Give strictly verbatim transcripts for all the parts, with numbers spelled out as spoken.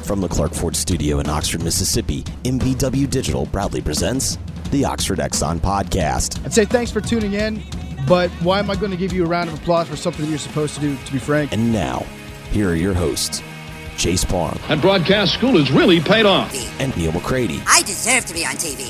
From the Clark Ford Studio in Oxford, Mississippi, M B W Digital proudly presents the Oxford Exxon Podcast. I'd say thanks for tuning in, but why am I going to give you a round of applause for something that you're supposed to do, to be frank? And now, here are your hosts, Chase Parham. And broadcast school has really paid off. And Neil McCready. I deserve to be on T V.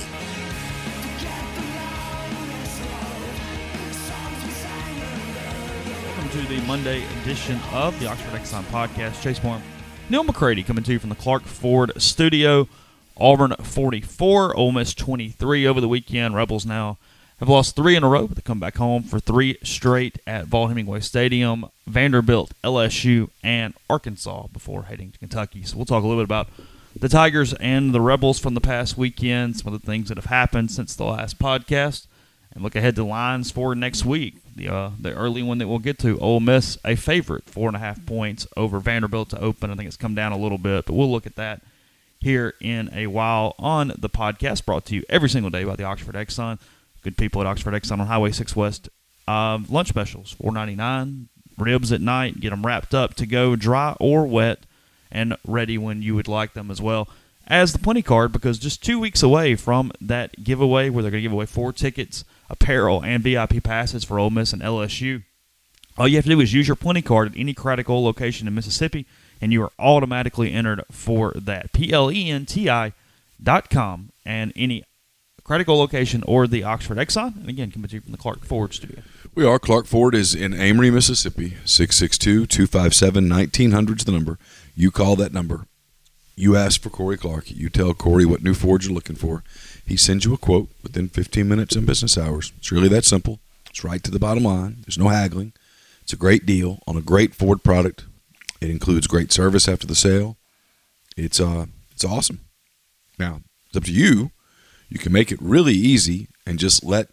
Welcome to the Monday edition of the Oxford Exxon Podcast. Chase Parham, Neil McCready coming to you from the Clark Ford Studio. Auburn forty-four, Ole Miss twenty-three over the weekend. Rebels now have lost three in a row, but they come back home for three straight at Vaught-Hemingway Stadium. Vanderbilt, L S U, and Arkansas before heading to Kentucky. So we'll talk a little bit about the Tigers and the Rebels from the past weekend, some of the things that have happened since the last podcast, and look ahead to lines for next week. The uh, the early one that we'll get to, Ole Miss, a favorite, four and a half points over Vanderbilt to open. I think it's come down a little bit, but we'll look at that here in a while on the podcast, brought to you every single day by the Oxford Exxon. Good people at Oxford Exxon on Highway six West. Um, lunch specials, four ninety-nine. Ribs at night, get them wrapped up to go dry or wet and ready when you would like them, as well as the Plenty Card, because just two weeks away from that giveaway where they're going to give away four tickets, apparel, and V I P passes for Ole Miss and L S U. All you have to do is use your Plenty Card at any Critical location in Mississippi, and you are automatically entered for that. P L E N T I dot com and any Critical location or the Oxford Exxon. And again, coming to you from the Clark Ford Studio. We are. Clark Ford is in Amory, Mississippi. six six two, two five seven, one nine zero zero is the number. You call that number. You ask for Corey Clark. You tell Corey what new Ford you're looking for. He sends you a quote within fifteen minutes in business hours. It's really that simple. It's right to the bottom line. There's no haggling. It's a great deal on a great Ford product. It includes great service after the sale. It's uh, it's awesome. Now, it's up to you. You can make it really easy and just let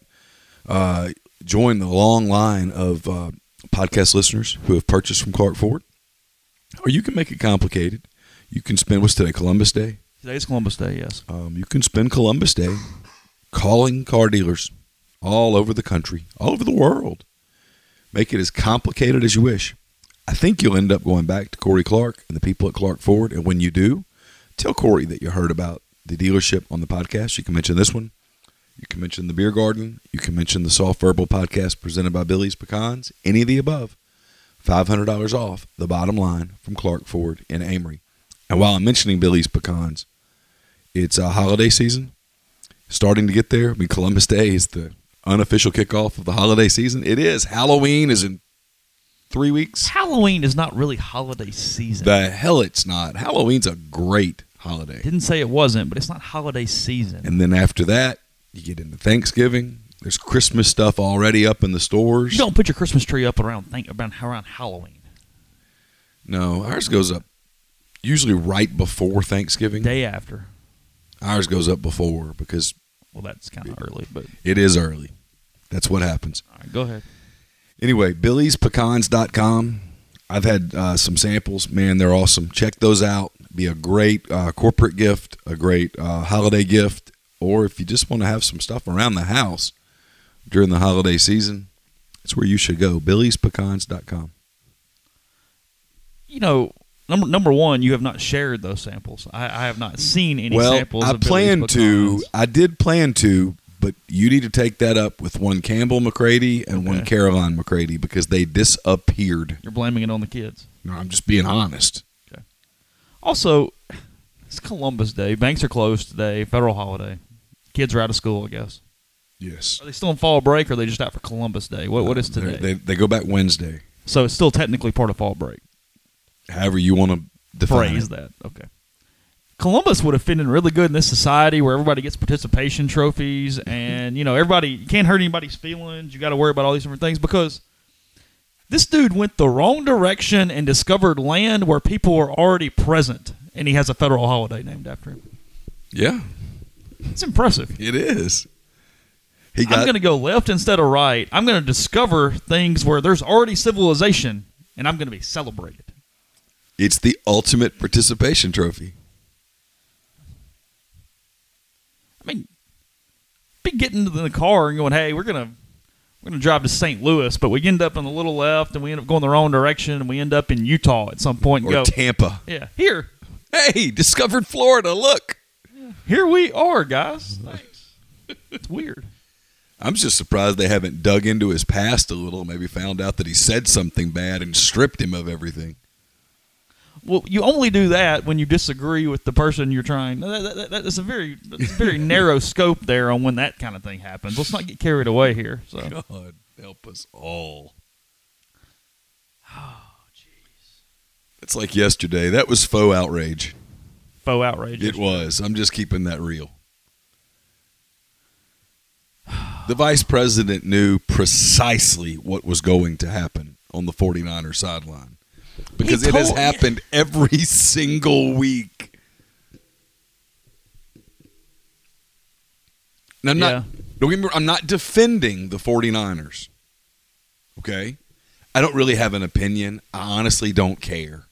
uh, join the long line of uh, podcast listeners who have purchased from Clark Ford. Or you can make it complicated. You can spend, what's today, Columbus Day? Today's Columbus Day, yes. Um, you can spend Columbus Day calling car dealers all over the country, all over the world. Make it as complicated as you wish. I think you'll end up going back to Corey Clark and the people at Clark Ford. And when you do, tell Corey that you heard about the dealership on the podcast. You can mention this one. You can mention the Beer Garden. You can mention the Soft Verbal podcast presented by Billy's Pecans. Any of the above. five hundred dollars off the bottom line from Clark Ford in Amory. And while I'm mentioning Billy's Pecans, it's a holiday season starting to get there. I mean, Columbus Day is the unofficial kickoff of the holiday season. It is. Halloween is in three weeks. Halloween is not really holiday season. The hell it's not. Halloween's a great holiday. Didn't say it wasn't, but it's not holiday season. And then after that, you get into Thanksgiving. There's Christmas stuff already up in the stores. You don't put your Christmas tree up around think around around Halloween. No, ours goes up usually right before Thanksgiving. Day after. Ours goes up before because well, that's kind of early, but it is early. That's what happens. All right, go ahead. Anyway, Billy's Pecans dot com. I've had uh, some samples. Man, they're awesome. Check those out. Be a great uh, corporate gift, a great uh, holiday gift, or if you just want to have some stuff around the house during the holiday season, that's where you should go. Billy's Pecans dot com. You know, number number one, you have not shared those samples. I, I have not seen any well, samples. I of plan to. Pecans. I did plan to, but you need to take that up with one Campbell McCready and Okay. one Caroline McCready because they disappeared. You're blaming it on the kids. No, I'm just being honest. Okay. Also, it's Columbus Day. Banks are closed today. Federal holiday. Kids are out of school, I guess. Yes. Are they still on fall break, or are they just out for Columbus Day? What What is today? They, they they go back Wednesday. So it's still technically part of fall break. However you want to define Phrase it. that. Okay. Columbus would have fit in really good in this society where everybody gets participation trophies and, you know, everybody, you can't hurt anybody's feelings. You got to worry about all these different things because this dude went the wrong direction and discovered land where people were already present, and he has a federal holiday named after him. Yeah. It's impressive. It is. He got, I'm going to go left instead of right. I'm going to discover things where there's already civilization, and I'm going to be celebrated. It's the ultimate participation trophy. I mean, be getting into the car and going, hey, we're going to we're gonna drive to Saint Louis, but we end up on the little left, and we end up going the wrong direction, and we end up in Utah at some point. And Or go, Tampa. yeah, here, Hey, discovered Florida. Look. Here we are, guys. Thanks. It's weird. I'm just surprised they haven't dug into his past a little, maybe found out that he said something bad and stripped him of everything. Well, you only do that when you disagree with the person you're trying. That, that, that's a very, that's a very narrow scope there on when that kind of thing happens. Let's not get carried away here. So. God help us all. Oh, jeez. It's like yesterday. That was faux outrage. Faux outrage. It was. I'm just keeping that real. The vice president knew precisely what was going to happen on the 49ers sideline because it has happened every single week. Now, I'm not, Yeah. don't get me wrong, I'm not defending the 49ers, okay? I don't really have an opinion. I honestly don't care.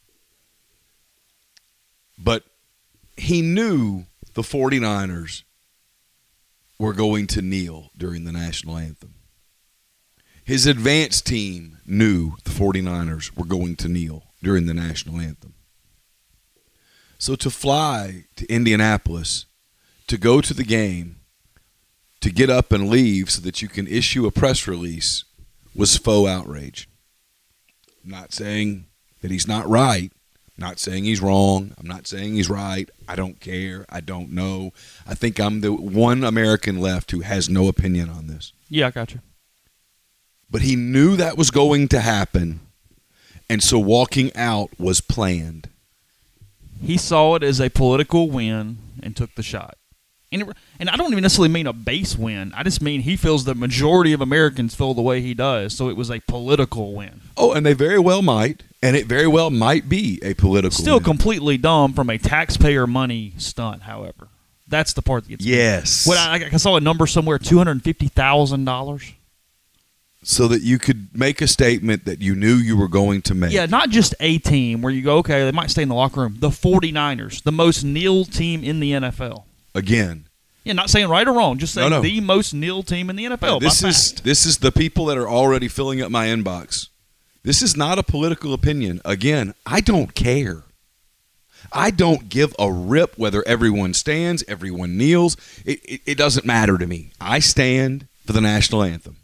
But he knew the 49ers were going to kneel during the national anthem. His advanced team knew the 49ers were going to kneel during the national anthem. So to fly to Indianapolis, to go to the game, to get up and leave so that you can issue a press release was faux outrage. I'm not saying that he's not right. Not saying he's wrong. I'm not saying he's right. I don't care. I don't know. I think I'm the one American left who has no opinion on this. Yeah, I got you. But he knew that was going to happen, and so walking out was planned. He saw it as a political win and took the shot. And, it, and I don't even necessarily mean a base win. I just mean he feels the majority of Americans feel the way he does, so it was a political win. Oh, and they very well might, and it very well might be a political Still win. completely dumb from a taxpayer money stunt, however. That's the part that gets Yes. me. What I, I saw a number somewhere, two hundred fifty thousand dollars. So that you could make a statement that you knew you were going to make. Yeah, not just a team where you go, okay, they might stay in the locker room. The 49ers, the most nil team in the N F L. Again. Yeah, not saying right or wrong, just saying No, no. the most nil team in the N F L. This by is fact. this is the people that are already filling up my inbox. This is not a political opinion. Again, I don't care. I don't give a rip whether everyone stands, everyone kneels. It, it, it doesn't matter to me. I stand for the national anthem.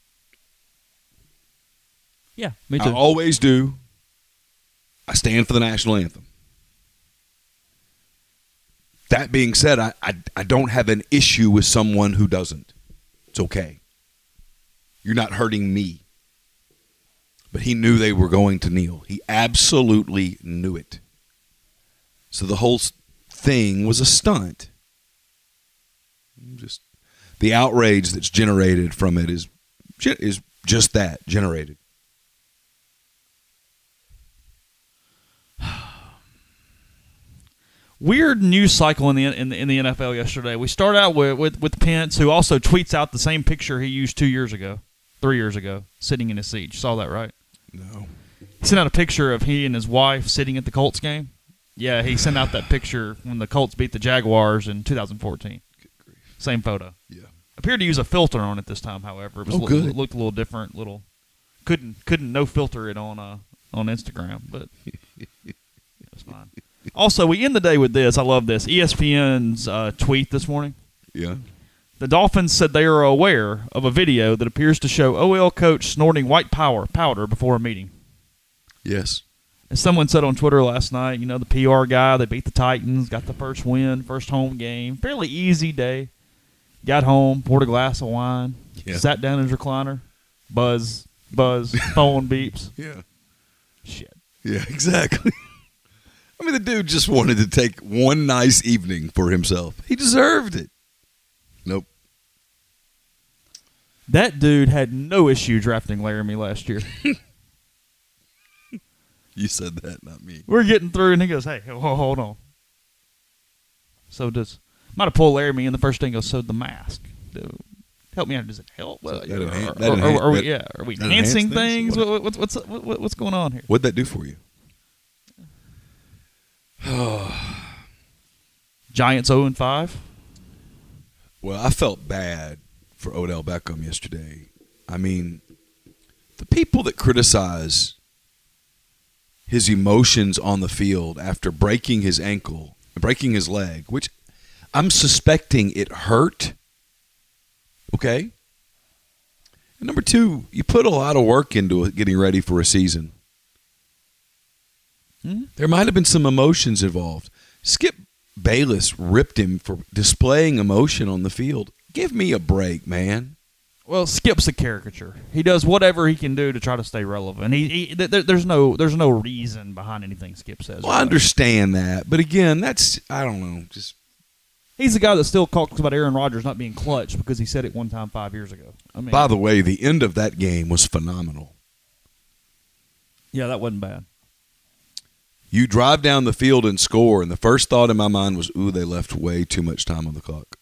Yeah, me I too. always do. I stand for the national anthem. That being said, I, I, I don't have an issue with someone who doesn't. It's okay. You're not hurting me. But he knew they were going to kneel. He absolutely knew it. So the whole thing was a stunt. Just the outrage that's generated from it is is just that, generated. Weird news cycle in the in the, in the N F L yesterday. We start out with, with with Pence, who also tweets out the same picture he used two years ago, three years ago, sitting in his seat. You saw that, right? No. He sent out a picture of he and his wife sitting at the Colts game. Yeah, he sent out that picture when the Colts beat the Jaguars in two thousand fourteen. Same photo. Yeah. Appeared to use a filter on it this time, however. It was Oh, a li- good. It looked a little different. Little couldn't couldn't no filter it on uh on Instagram, but it was fine. Also, we end the day with this. I love this. E S P N's uh, tweet this morning. Yeah. The Dolphins said they are aware of a video that appears to show O L coach snorting white power powder before a meeting. Yes. As someone said on Twitter last night, you know, the P R guy, they beat the Titans, got the first win, first home game. Fairly easy day. Got home, poured a glass of wine, Yeah. sat down in his recliner, buzz, buzz, phone beeps. Yeah. Shit. Yeah, exactly. I mean, the dude just wanted to take one nice evening for himself. He deserved it. Nope. That dude had no issue drafting Laramie last year. You said that, not me. We're getting through, and he goes, hey, ho- hold on. So does, might have pulled Laramie in the first thing, goes, so the mask. Dude, help me out. Does it help? Well, that enhan- are, that are- enhan- are we, that- yeah, are we that enhancing enhance things? things? What- What, what's, what's, what, what's going on here? What'd that do for you? Giants oh and five? Well, I felt bad for Odell Beckham yesterday. I mean, the people that criticize his emotions on the field after breaking his ankle, breaking his leg, which I'm suspecting it hurt. Okay? And number two, you put a lot of work into it getting ready for a season. Hmm? There might have been some emotions involved. Skip Bayless ripped him for displaying emotion on the field. Give me a break, man. Well, Skip's a caricature. He does whatever he can do to try to stay relevant. He, he there, there's no there's no reason behind anything Skip says. Well, I understand that, but again, that's I don't know. Just he's the guy that still talks about Aaron Rodgers not being clutch because he said it one time five years ago. I mean, by the way, the end of that game was phenomenal. Yeah, that wasn't bad. You drive down the field and score, and the first thought in my mind was, ooh, they left way too much time on the clock.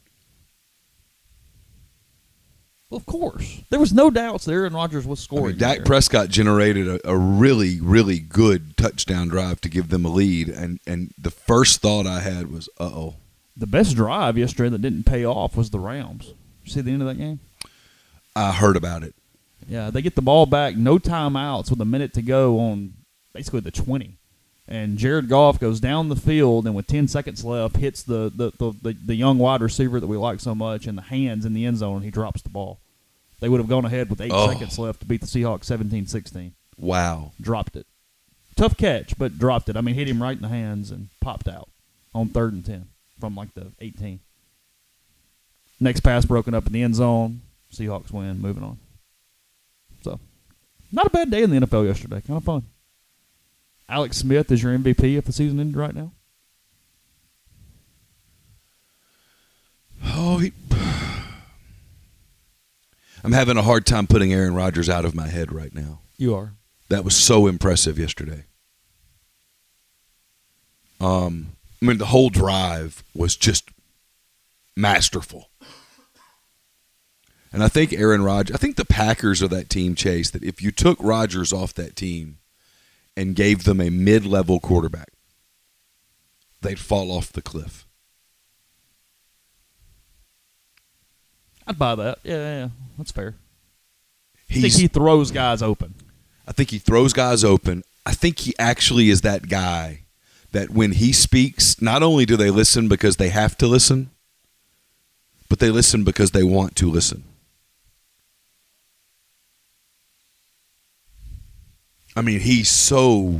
Well, of course. There was no doubts that Aaron Rodgers was I scoring. mean, Dak there. Prescott generated a, a really, really good touchdown drive to give them a lead, and, and the first thought I had was, uh-oh. The best drive yesterday that didn't pay off was the Rams. You see the end of that game? I heard about it. Yeah, they get the ball back, no timeouts with a minute to go on basically the twenty. And Jared Goff goes down the field and with ten seconds left hits the the, the, the, the young wide receiver that we like so much in the hands in the end zone, and he drops the ball. They would have gone ahead with eight Oh. seconds left to beat the Seahawks seventeen sixteen. Wow. Dropped it. Tough catch, but dropped it. I mean, hit him right in the hands and popped out on third and ten from like the eighteen. Next pass broken up in the end zone. Seahawks win, moving on. So, not a bad day in the N F L yesterday. Kind of fun. Alex Smith is your M V P if the season ended right now? Oh, he, I'm having a hard time putting Aaron Rodgers out of my head right now. You are. That was so impressive yesterday. Um, I mean, the whole drive was just masterful. And I think Aaron Rodgers, I think the Packers are that team, Chase, that if you took Rodgers off that team and gave them a mid-level quarterback, they'd fall off the cliff. I'd buy that. Yeah, yeah, yeah. That's fair. I He's, think he throws guys open. I think he throws guys open. I think he actually is that guy that when he speaks, not only do they listen because they have to listen, but they listen because they want to listen. I mean, he's so...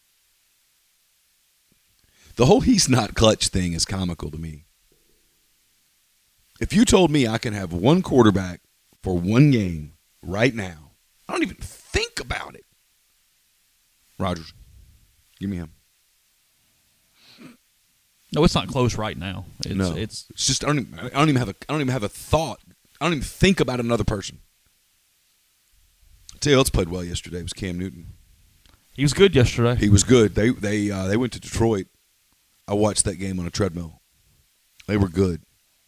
The whole he's not clutch thing is comical to me. If you told me I can have one quarterback for one game right now, I don't even think about it. Rodgers, give me him. No, it's not close right now. It's, no, it's it's just I don't even, I don't even have a I don't even have a thought. I don't even think about another person. I'll tell you who else played well yesterday was Cam Newton. he was good yesterday. He was good. They they uh, they went to Detroit. I watched that game on a treadmill. They were good.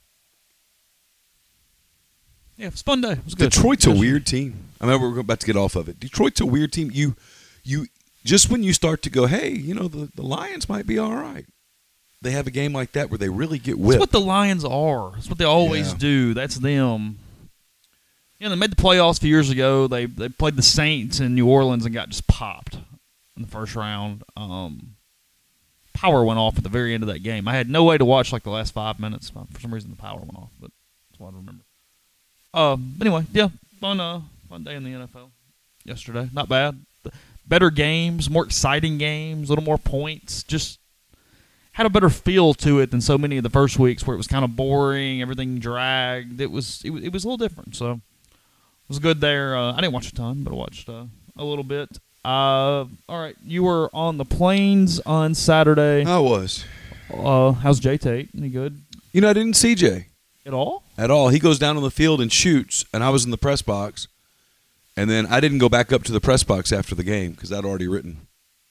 Yeah, it was a fun day. It was good. Detroit's a Yesterday. weird team. I mean, we're about to get off of it. Detroit's a weird team. You you just when you start to go, hey, you know, the, the Lions might be all right. They have a game like that where they really get whipped. That's what the Lions are. That's what they always Yeah. do. That's them. You know, they made the playoffs a few years ago. They they played the Saints in New Orleans and got just popped in the first round. Um, power went off at the very end of that game. I had no way to watch like the last five minutes. For some reason, the power went off, but that's what I remember. Um, anyway, yeah, fun uh, fun day in the N F L yesterday. Not bad. Better games, more exciting games, a little more points. Just had a better feel to it than so many of the first weeks where it was kind of boring, everything dragged. It was it was, it was a little different, so it was good there. Uh, I didn't watch a ton, but I watched uh, a little bit. Uh, all right, you were on the plains on Saturday. I was. Uh, how's Jay Tate? Any good You know, I didn't see Jay at all? at all. He goes down on the field and shoots, and I was in the press box. And then I didn't go back up to the press box after the game because I'd already written.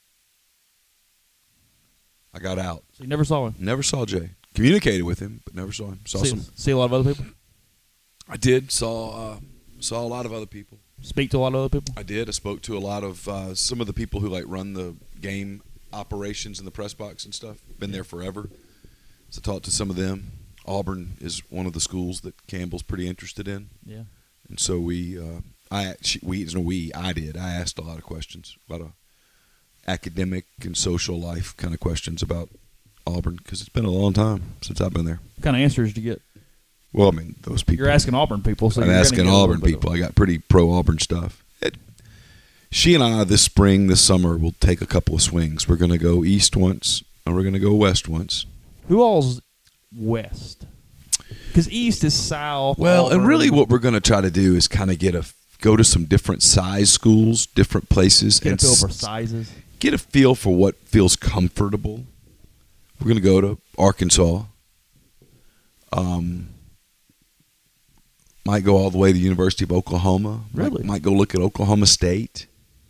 I got out. So you never saw him? Never saw Jay. Communicated with him, but never saw him. Saw See, some. see a lot of other people? I did. Saw uh, saw a lot of other people. Speak to a lot of other people? I did. I spoke to a lot of uh, some of the people who like run the game operations in the press box and stuff. Been there forever. So I talked to some of them. Auburn is one of the schools that Campbell's pretty interested in, Yeah. and so we, uh, I, she, we, no, we, I did. I asked a lot of questions about a academic and social life kind of questions about Auburn because it's been a long time since I've been there. What kind of answers do you get? Well, I mean, those people. You're asking Auburn people. So I'm you're asking gonna get a Auburn little bit people. of- I got pretty pro-Auburn stuff. It, she and I this spring, this summer, will take a couple of swings. We're going to go east once, and we're going to go west once. Who all's west? Because east is south. Well, and Auburn. really what we're going to try to do is kind of get a go to some different size schools, different places, Get a and feel s- for sizes. get a feel for what feels comfortable. We're going to go to Arkansas. Um, might go all the way to the University of Oklahoma. Really? Might, might go look at Oklahoma State.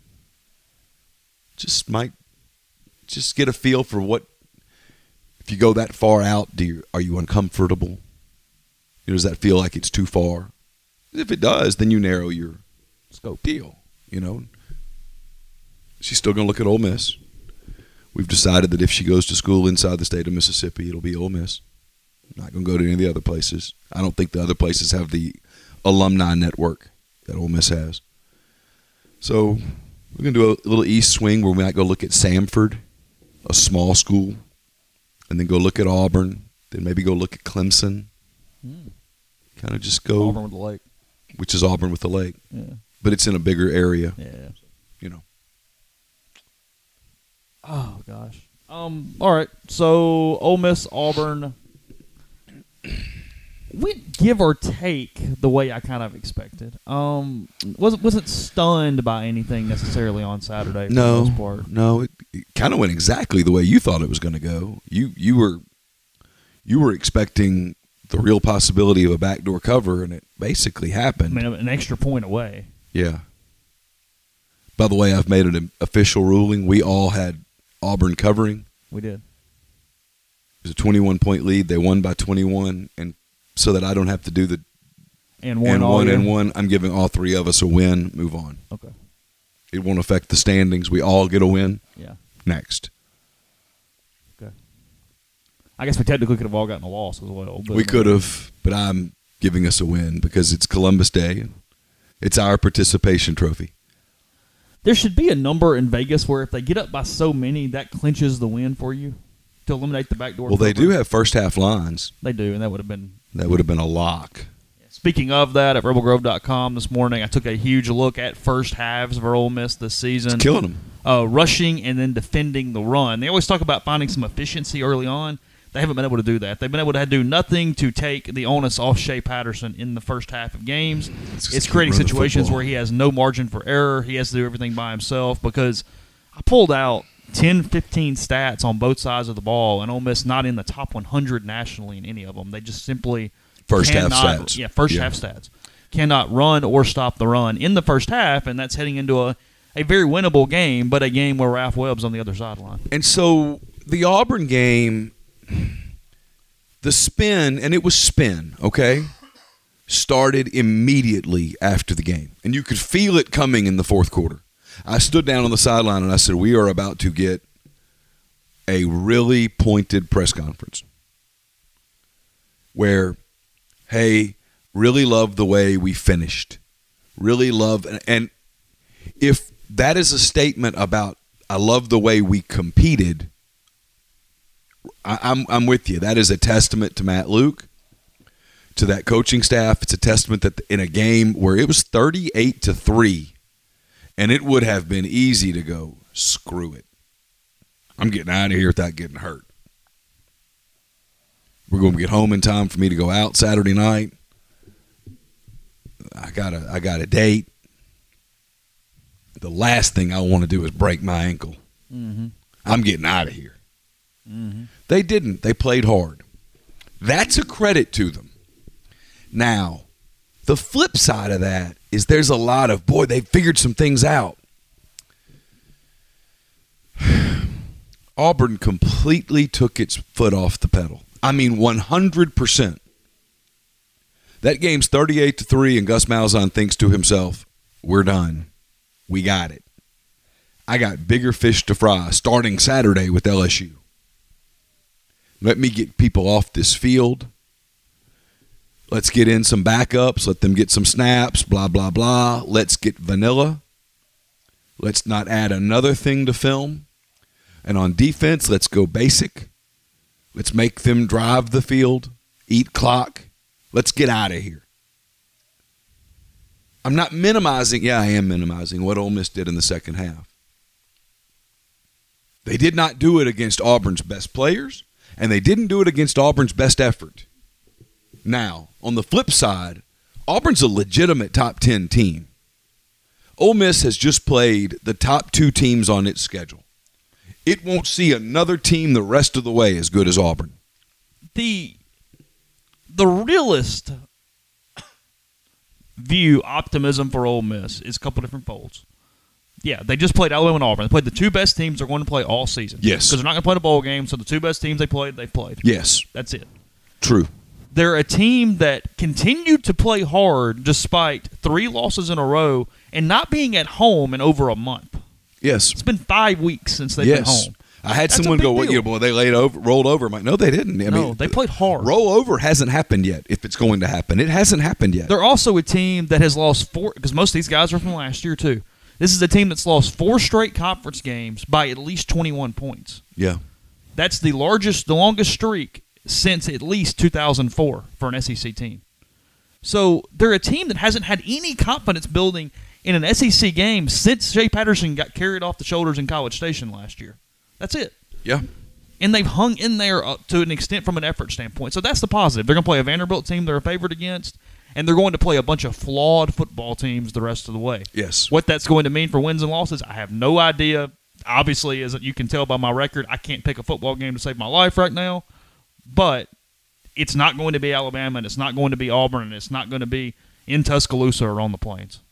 Just might just get a feel for what. If you go that far out, do you, are you uncomfortable? You know, does that feel like it's too far? If it does, then you narrow your Scope. deal. You know, she's still going to look at Ole Miss. We've decided that if she goes to school inside the state of Mississippi, it'll be Ole Miss. Not going to go to any of the other places. I don't think the other places have the alumni network that Ole Miss has. So we're going to do a little east swing where we might go look at Samford, a small school, and then go look at Auburn, then maybe go look at Clemson. Mm. Kind of just go, Auburn with the lake. which is Auburn with the lake. Yeah. But it's in a bigger area, Yeah. you know. Oh gosh. Um. All right. So Ole Miss, Auburn. Went give or take the way I kind of expected. Um. wasn't wasn't stunned by anything necessarily on Saturday for the No, most part. no, it, it kind of went exactly the way you thought it was going to go. You you were you were expecting the real possibility of a backdoor cover, and it basically I happened. mean, an extra point away. Yeah. By the way, I've made an official ruling. We all had Auburn covering. We did. It was a twenty-one point lead. They won by twenty-one, and so that I don't have to do the And one. and all one year. and one, I'm giving all three of us a win. Move on. Okay. It won't affect the standings. We all get a win. Yeah. Next. Okay. I guess we technically could have all gotten a loss as well. But We could have, but I'm giving us a win because it's Columbus Day. And it's our participation trophy. There should be a number in Vegas where if they get up by so many, that clinches the win for you to eliminate the backdoor. Well, they cover. do have first half lines. They do, and that would have been. That would have been a lock. Speaking of that, at rebel grove dot com this morning, I took a huge look at first halves of Ole Miss this season. It's killing them. Uh, rushing and then defending the run. They always talk about finding some efficiency early on. They haven't been able to do that. They've been able to do nothing to take the onus off Shea Patterson in the first half of games. just It's keep creating running the situations football. where he has no margin for error. He has to do everything by himself because I pulled out ten, fifteen stats on both sides of the ball, and Ole Miss not in the top one hundred nationally in any of them. They just simply First half cannot- stats. Yeah, first Yeah. half stats. Cannot run or stop the run in the first half, and that's heading into a, a very winnable game, but a game where Ralph Webb's on the other sideline. And so the Auburn game, the spin, and it was spin, okay, started immediately after the game. And you could feel it coming in the fourth quarter. I stood down on the sideline and I said, we are about to get a really pointed press conference where, hey, really love the way we finished. Really love, and if that is a statement about I love the way we competed, I, I'm I'm with you. That is a testament to Matt Luke, to that coaching staff. It's a testament that in a game where it was thirty-eight to three, and it would have been easy to go, screw it. I'm getting out of here without getting hurt. We're going to get home in time for me to go out Saturday night. I got a I got a date. The last thing I want to do is break my ankle. Mm-hmm. I'm getting out of here. Mm-hmm. They didn't. They played hard. That's a credit to them. Now, the flip side of that is there's a lot of, boy, they figured some things out. Auburn completely took its foot off the pedal. I mean, one hundred percent. That game's thirty-eight to three, and Gus Malzahn thinks to himself, we're done. We got it. I got bigger fish to fry starting Saturday with L S U. Let me get people off this field. Let's get in some backups. Let them get some snaps, blah, blah, blah. Let's get vanilla. Let's not add another thing to film. And on defense, let's go basic. Let's make them drive the field, eat clock. Let's get out of here. I'm not minimizing. Yeah, I am minimizing what Ole Miss did in the second half. They did not do it against Auburn's best players, and they didn't do it against Auburn's best effort. Now, on the flip side, Auburn's a legitimate top ten team. Ole Miss has just played the top two teams on its schedule. It won't see another team the rest of the way as good as Auburn. The the realist view optimism for Ole Miss is a couple different folds. Yeah, they just played Alabama and Auburn. They played the two best teams they're going to play all season. Yes. Because they're not going to play the bowl game, so the two best teams they played, they played. Yes. That's it. True. They're a team that continued to play hard despite three losses in a row and not being at home in over a month. Yes. It's been five weeks since they've yes. been home. I had That's someone a big go, well, deal. yeah, boy, they laid over, rolled over. I'm like, no, they didn't. I no, mean, they played hard. Roll over hasn't happened yet, if it's going to happen. It hasn't happened yet. They're also a team that has lost four, because most of these guys are from last year, too. This is a team that's lost four straight conference games by at least twenty-one points. Yeah. That's the largest, the longest streak since at least two thousand four for an S E C team. So they're a team that hasn't had any confidence building in an S E C game since Jay Patterson got carried off the shoulders in College Station last year. That's it. Yeah. And they've hung in there uh, to an extent from an effort standpoint. So that's the positive. They're going to play a Vanderbilt team they're favored against, and they're going to play a bunch of flawed football teams the rest of the way. Yes. What that's going to mean for wins and losses, I have no idea. Obviously, as you can tell by my record, I can't pick a football game to save my life right now. But it's not going to be Alabama, and it's not going to be Auburn, and it's not going to be in Tuscaloosa or on the Plains.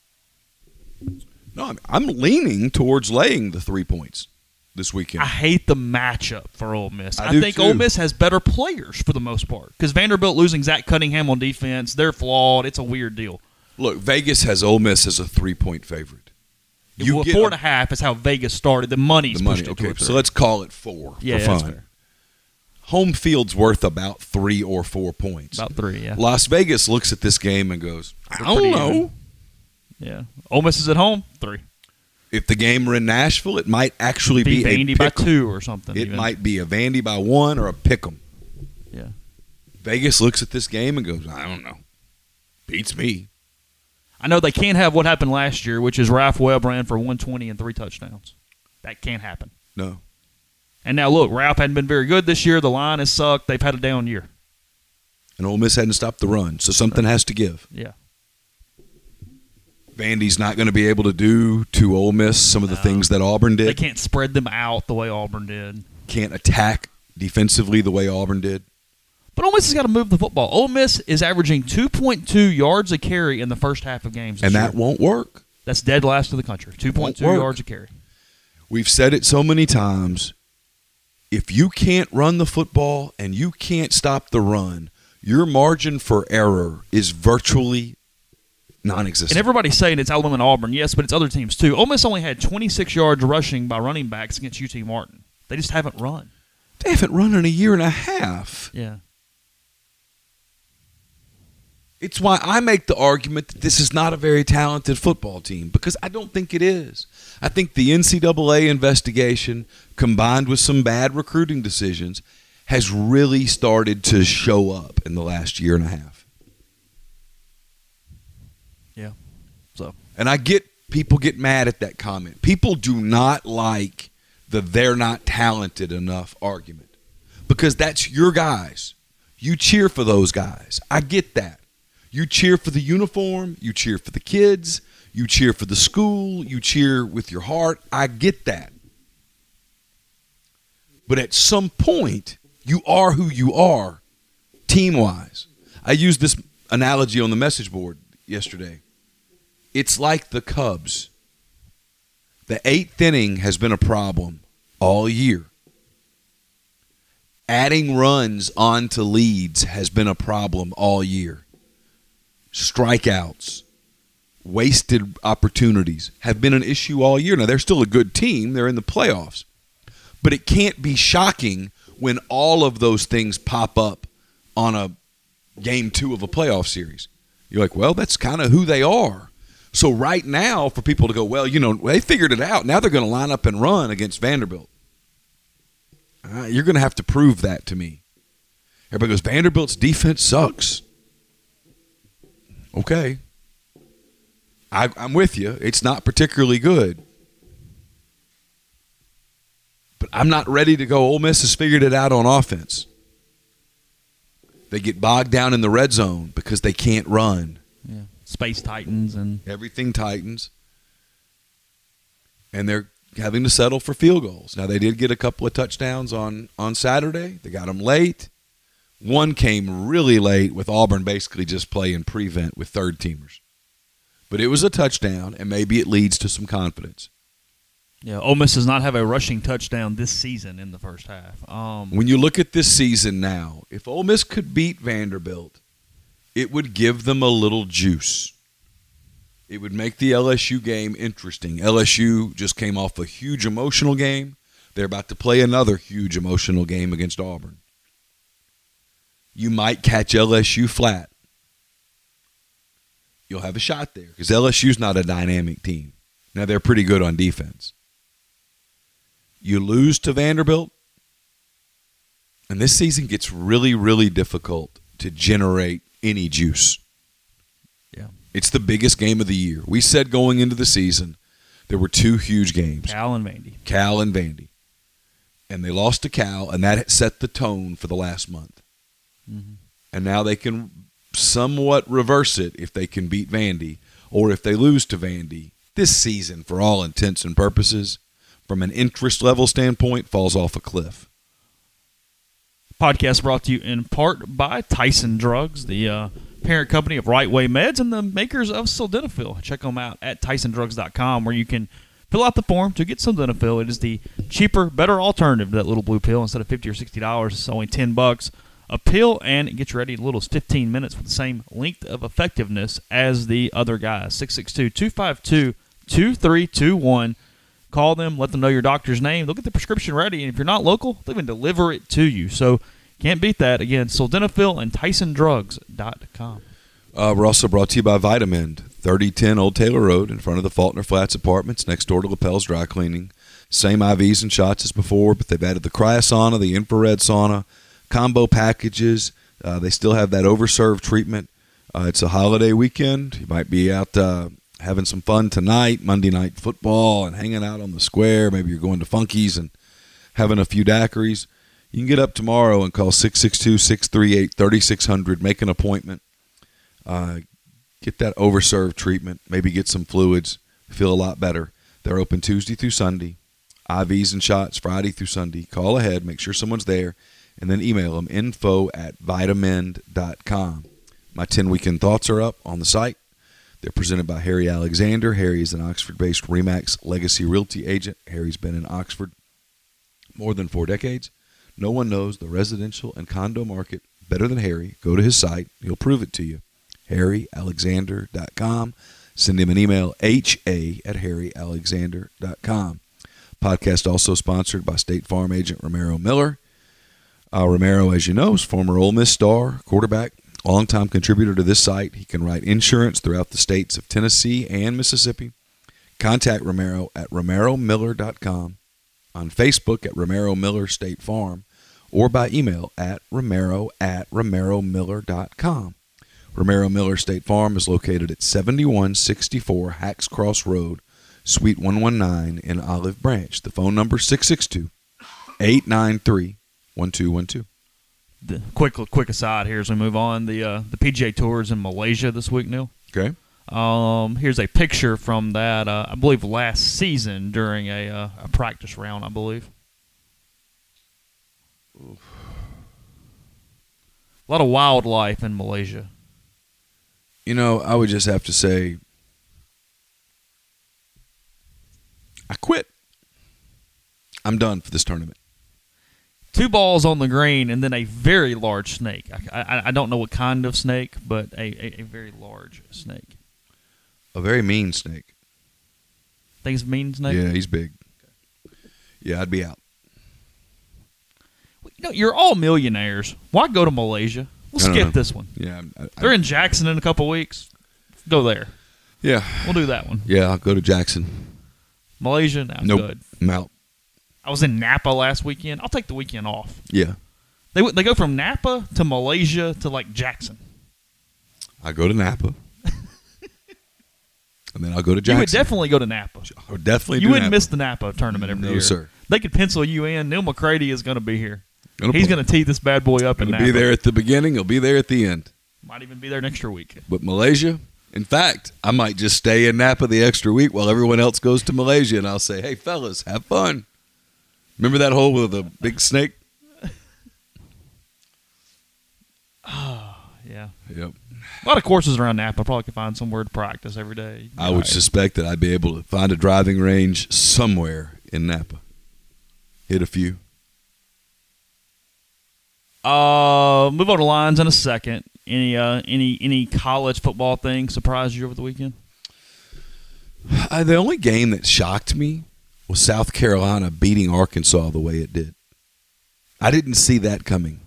No, I'm, I'm leaning towards laying the three points this weekend. I hate the matchup for Ole Miss. I I, do think too. Ole Miss has better players for the most part because Vanderbilt losing Zach Cunningham on defense, they're flawed. It's a weird deal. Look, Vegas has Ole Miss as a three-point favorite. You well, get four a- and a half is how Vegas started. The money's the money. pushed it to Okay, a three. so let's call it four Yeah, for that's fun. fair. Home field's worth about three or four points. About three, yeah. Las Vegas looks at this game and goes, I They're don't pretty know. even. Yeah. Ole Miss is at home, three. If the game were in Nashville, it might actually Be be, Vandy a by pick 'em. two or something. It even. might be a Vandy by one or a pick 'em. Yeah. Vegas looks at this game and goes, I don't know. Beats me. I know they can't have what happened last year, which is Ralph Webb ran for one twenty and three touchdowns. That can't happen. No. And now, look, Ralph hadn't been very good this year. The line has sucked. They've had a down year. And Ole Miss hadn't stopped the run, so something has to give. Yeah. Vandy's not going to be able to do to Ole Miss some of the No. things that Auburn did. They can't spread them out the way Auburn did. Can't attack defensively the way Auburn did. But Ole Miss has got to move the football. Ole Miss is averaging two point two yards a carry in the first half of games this And year. that won't work. That's dead last in the country. two point two work. yards a carry. We've said it so many times. If you can't run the football and you can't stop the run, your margin for error is virtually non-existent. And everybody's saying it's Alabama and Auburn. Yes, but it's other teams too. Ole Miss only had twenty-six yards rushing by running backs against U T Martin. They just haven't run. They haven't run in a year and a half. Yeah. It's why I make the argument that this is not a very talented football team, because I don't think it is. I think the N C double A investigation, combined with some bad recruiting decisions, has really started to show up in the last year and a half. Yeah. So And I get people get mad at that comment. People do not like the they're not talented enough argument, because that's your guys. You cheer for those guys. I get that. You cheer for the uniform. You cheer for the kids. You cheer for the school. You cheer with your heart. I get that. But at some point, you are who you are, team-wise. I used this analogy on the message board yesterday. It's like the Cubs. The eighth inning has been a problem all year. Adding runs onto leads has been a problem all year. Strikeouts, wasted opportunities have been an issue all year. Now, they're still a good team. They're in the playoffs. But it can't be shocking when all of those things pop up on a game two of a playoff series. You're like, well, that's kind of who they are. So right now, for people to go, well, you know, they figured it out. Now they're going to line up and run against Vanderbilt. Uh, you're going to have to prove that to me. Everybody goes, Vanderbilt's defense sucks. Okay. I, I'm with you. It's not particularly good. But I'm not ready to go, Ole Miss has figured it out on offense. They get bogged down in the red zone because they can't run. Yeah. Space tightens and everything tightens. And they're having to settle for field goals. Now, they did get a couple of touchdowns on, on Saturday. They got them late. One came really late with Auburn basically just playing prevent with third-teamers. But it was a touchdown, and maybe it leads to some confidence. Yeah, Ole Miss does not have a rushing touchdown this season in the first half. Um, when you look at this season now, if Ole Miss could beat Vanderbilt, it would give them a little juice. It would make the L S U game interesting. L S U just came off a huge emotional game. They're about to play another huge emotional game against Auburn. You might catch L S U flat. You'll have a shot there because L S U's not a dynamic team. Now, they're pretty good on defense. You lose to Vanderbilt, and this season gets really, really difficult to generate any juice. Yeah. It's the biggest game of the year. We said going into the season there were two huge games. Cal and Vandy. Cal and Vandy. And they lost to Cal, and that set the tone for the last month. Mm-hmm. And now they can somewhat reverse it if they can beat Vandy, or if they lose to Vandy. This season, for all intents and purposes, from an interest level standpoint, falls off a cliff. Podcast brought to you in part by Tyson Drugs, the uh, parent company of Right Way Meds and the makers of Sildenafil. Check them out at tyson drugs dot com, where you can fill out the form to get Sildenafil. It is the cheaper, better alternative to that little blue pill. Instead of fifty dollars or sixty dollars, it's only ten bucks a pill, and it gets you ready in as little as fifteen minutes with the same length of effectiveness as the other guys. six six two, two five two, two three two one. Call them, let them know your doctor's name. They'll get the prescription ready, and if you're not local, they'll even deliver it to you. So can't beat that. Again, Sildenafil and tyson drugs dot com. Uh, we're also brought to you by Vitamend, thirty ten Old Taylor Road in front of the Faulkner Flats Apartments, next door to Lapel's Dry Cleaning. Same I Vs and shots as before, but they've added the cryosauna, the infrared sauna, combo packages. Uh, they still have that overserved treatment. Uh, it's a holiday weekend. You might be out uh, having some fun tonight, Monday night football, and hanging out on the square. Maybe you're going to Funky's and having a few daiquiris. You can get up tomorrow and call six six two, six three eight, three six zero zero. Make an appointment. Uh, get that overserved treatment. Maybe get some fluids. Feel a lot better. They're open Tuesday through Sunday. I Vs and shots Friday through Sunday. Call ahead. Make sure someone's there. And then email them, info at vitamend dot com. My ten Weekend Thoughts are up on the site. They're presented by Harry Alexander. Harry is an Oxford-based RE/MAX legacy realty agent. Harry's been in Oxford more than four decades. No one knows the residential and condo market better than Harry. Go to his site. He'll prove it to you. harry alexander dot com. Send him an email, ha at harry alexander dot com. Podcast also sponsored by State Farm agent Romero Miller. Uh, Romero, as you know, is former Ole Miss star, quarterback, longtime contributor to this site. He can write insurance throughout the states of Tennessee and Mississippi. Contact Romero at romero miller dot com, on Facebook at Romero Miller State Farm, or by email at romero at romero miller dot com. Romero Miller State Farm is located at seventy-one sixty-four Hacks Cross Road, Suite one nineteen in Olive Branch. The phone number is six six two, eight nine three, one two one two. The quick quick aside here as we move on. The uh, the P G A Tour is in Malaysia this week, Neil. Okay. Um, here's a picture from that, uh, I believe, last season during a, uh, a practice round, I believe. Oof. A lot of wildlife in Malaysia. You know, I would just have to say, I quit. I'm done for this tournament. Two balls on the green and then a very large snake. I, I, I don't know what kind of snake, but a, a, a very large snake. A very mean snake. Think it's a mean snake? Yeah, he's big. Yeah, I'd be out. You know, you're all millionaires. Why go to Malaysia? We'll skip this one. Yeah, I, I, They're in Jackson in a couple weeks. Go there. Yeah. We'll do that one. Yeah, I'll go to Jackson. Malaysia, no, Nope. good. I'm out. I was in Napa last weekend. I'll take the weekend off. Yeah. They they go from Napa to Malaysia to like Jackson. I go to Napa. And then I'll go to Jackson. You would definitely go to Napa. I would definitely You do wouldn't Napa. miss the Napa tournament every No, year. sir. They could pencil you in. Neil McCready is going to be here. Gonna He's play. going to tee this bad boy up in He'll Napa. be there at the beginning. He'll be there at the end. Might even be there next year week. But Malaysia, in fact, I might just stay in Napa the extra week while everyone else goes to Malaysia, and I'll say, hey, fellas, have fun. Remember that hole with the big snake? Yeah. Yep. A lot of courses around Napa. Probably could find somewhere to practice every day. I would Right. suspect that I'd be able to find a driving range somewhere in Napa. Hit a few. Uh, move on to lines in a second. Any uh, any any college football thing surprised you over the weekend? Uh, the only game that shocked me was South Carolina beating Arkansas the way it did. I didn't see that coming.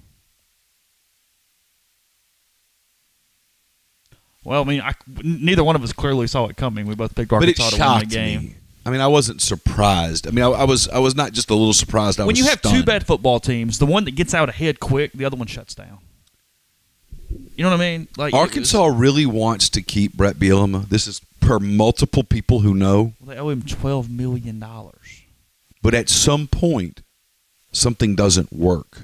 Well, I mean, I, neither one of us clearly saw it coming. We both picked But it Arkansas to win shocked the game. me. I mean, I wasn't surprised. I mean, I, I was I was not just a little surprised. I When was you have stunned. two bad football teams, the one that gets out ahead quick, the other one shuts down. You know what I mean? Like Arkansas really wants to keep Brett Bielema. This is per multiple people who know. Well, they owe him twelve million dollars. But at some point, something doesn't work.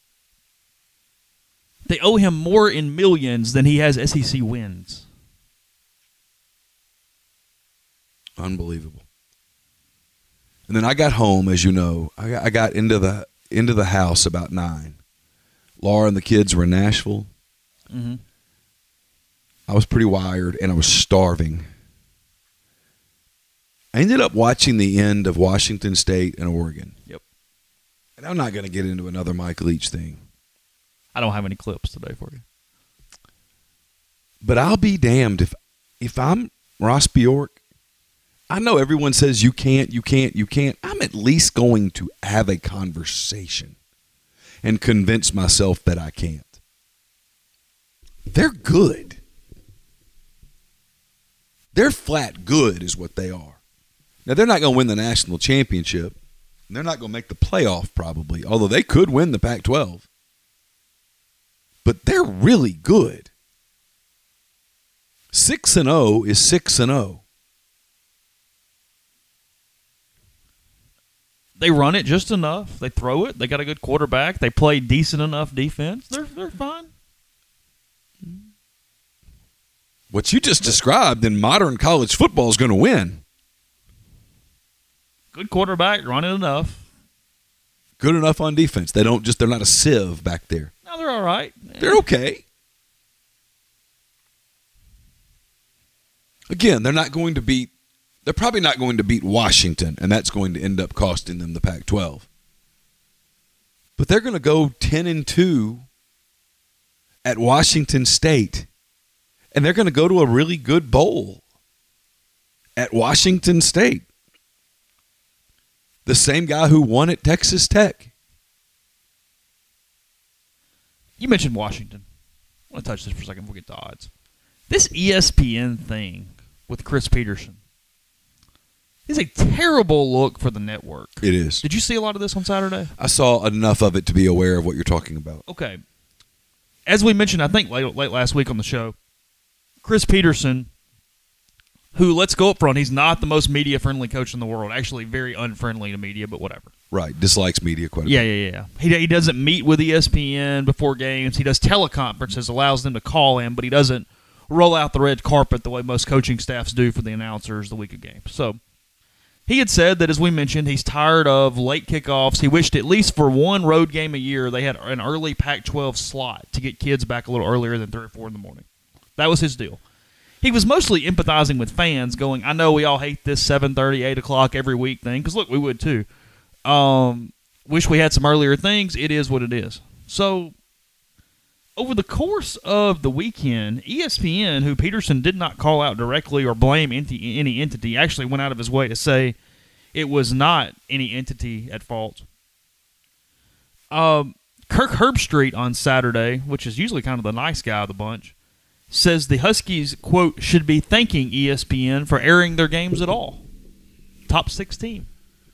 They owe him more in millions than he has S E C wins. Unbelievable. And then I got home, as you know. I got, I got into the into the house about nine. Laura and the kids were in Nashville. Mm-hmm. I was pretty wired, and I was starving. I ended up watching the end of Washington State and Oregon. Yep. And I'm not going to get into another Mike Leach thing. I don't have any clips today for you. But I'll be damned if if I'm Ross Bjork. I know everyone says you can't, you can't, you can't. I'm at least going to have a conversation and convince myself that I can't. They're good. They're flat good is what they are. Now, they're not going to win the national championship. They're not going to make the playoff probably, although they could win the Pac twelve. But they're really good. six and oh is six and oh. They run it just enough. They throw it. They got a good quarterback. They play decent enough defense. They're they're fine. What you just described in modern college football is going to win. Good quarterback, running enough. Good enough on defense. They don't just, they're not a sieve back there. No, they're all right. They're okay. Again, they're not going to beat, they're probably not going to beat Washington, and that's going to end up costing them the Pac twelve. But they're going to go ten and two at Washington State, and they're going to go to a really good bowl at Washington State. The same guy who won at Texas Tech. You mentioned Washington. I want to touch this for a second before we get to odds. This E S P N thing with Chris Peterson is a terrible look for the network. It is. Did you see a lot of this on Saturday? I saw enough of it to be aware of what you're talking about. Okay. As we mentioned, I think late, late last week on the show, Chris Peterson, who, let's go up front, he's not the most media-friendly coach in the world. Actually, very unfriendly to media, but whatever. Right. Dislikes media quite a Yeah, bit. yeah, yeah. He, he doesn't meet with E S P N before games. He does teleconferences, allows them to call him, but he doesn't roll out the red carpet the way most coaching staffs do for the announcers the week of games. So he had said that, as we mentioned, he's tired of late kickoffs. He wished at least for one road game a year they had an early Pac twelve slot to get kids back a little earlier than three or four in the morning. That was his deal. He was mostly empathizing with fans, going, I know we all hate this seven thirty, eight o'clock every week thing, because, look, we would too. Um, wish we had some earlier things. It is what it is. So over the course of the weekend, E S P N, who Peterson did not call out directly or blame any, any entity, actually went out of his way to say it was not any entity at fault. Um, Kirk Herbstreit on Saturday, which is usually kind of the nice guy of the bunch, says the Huskies, quote, should be thanking E S P N for airing their games at all. Top six team.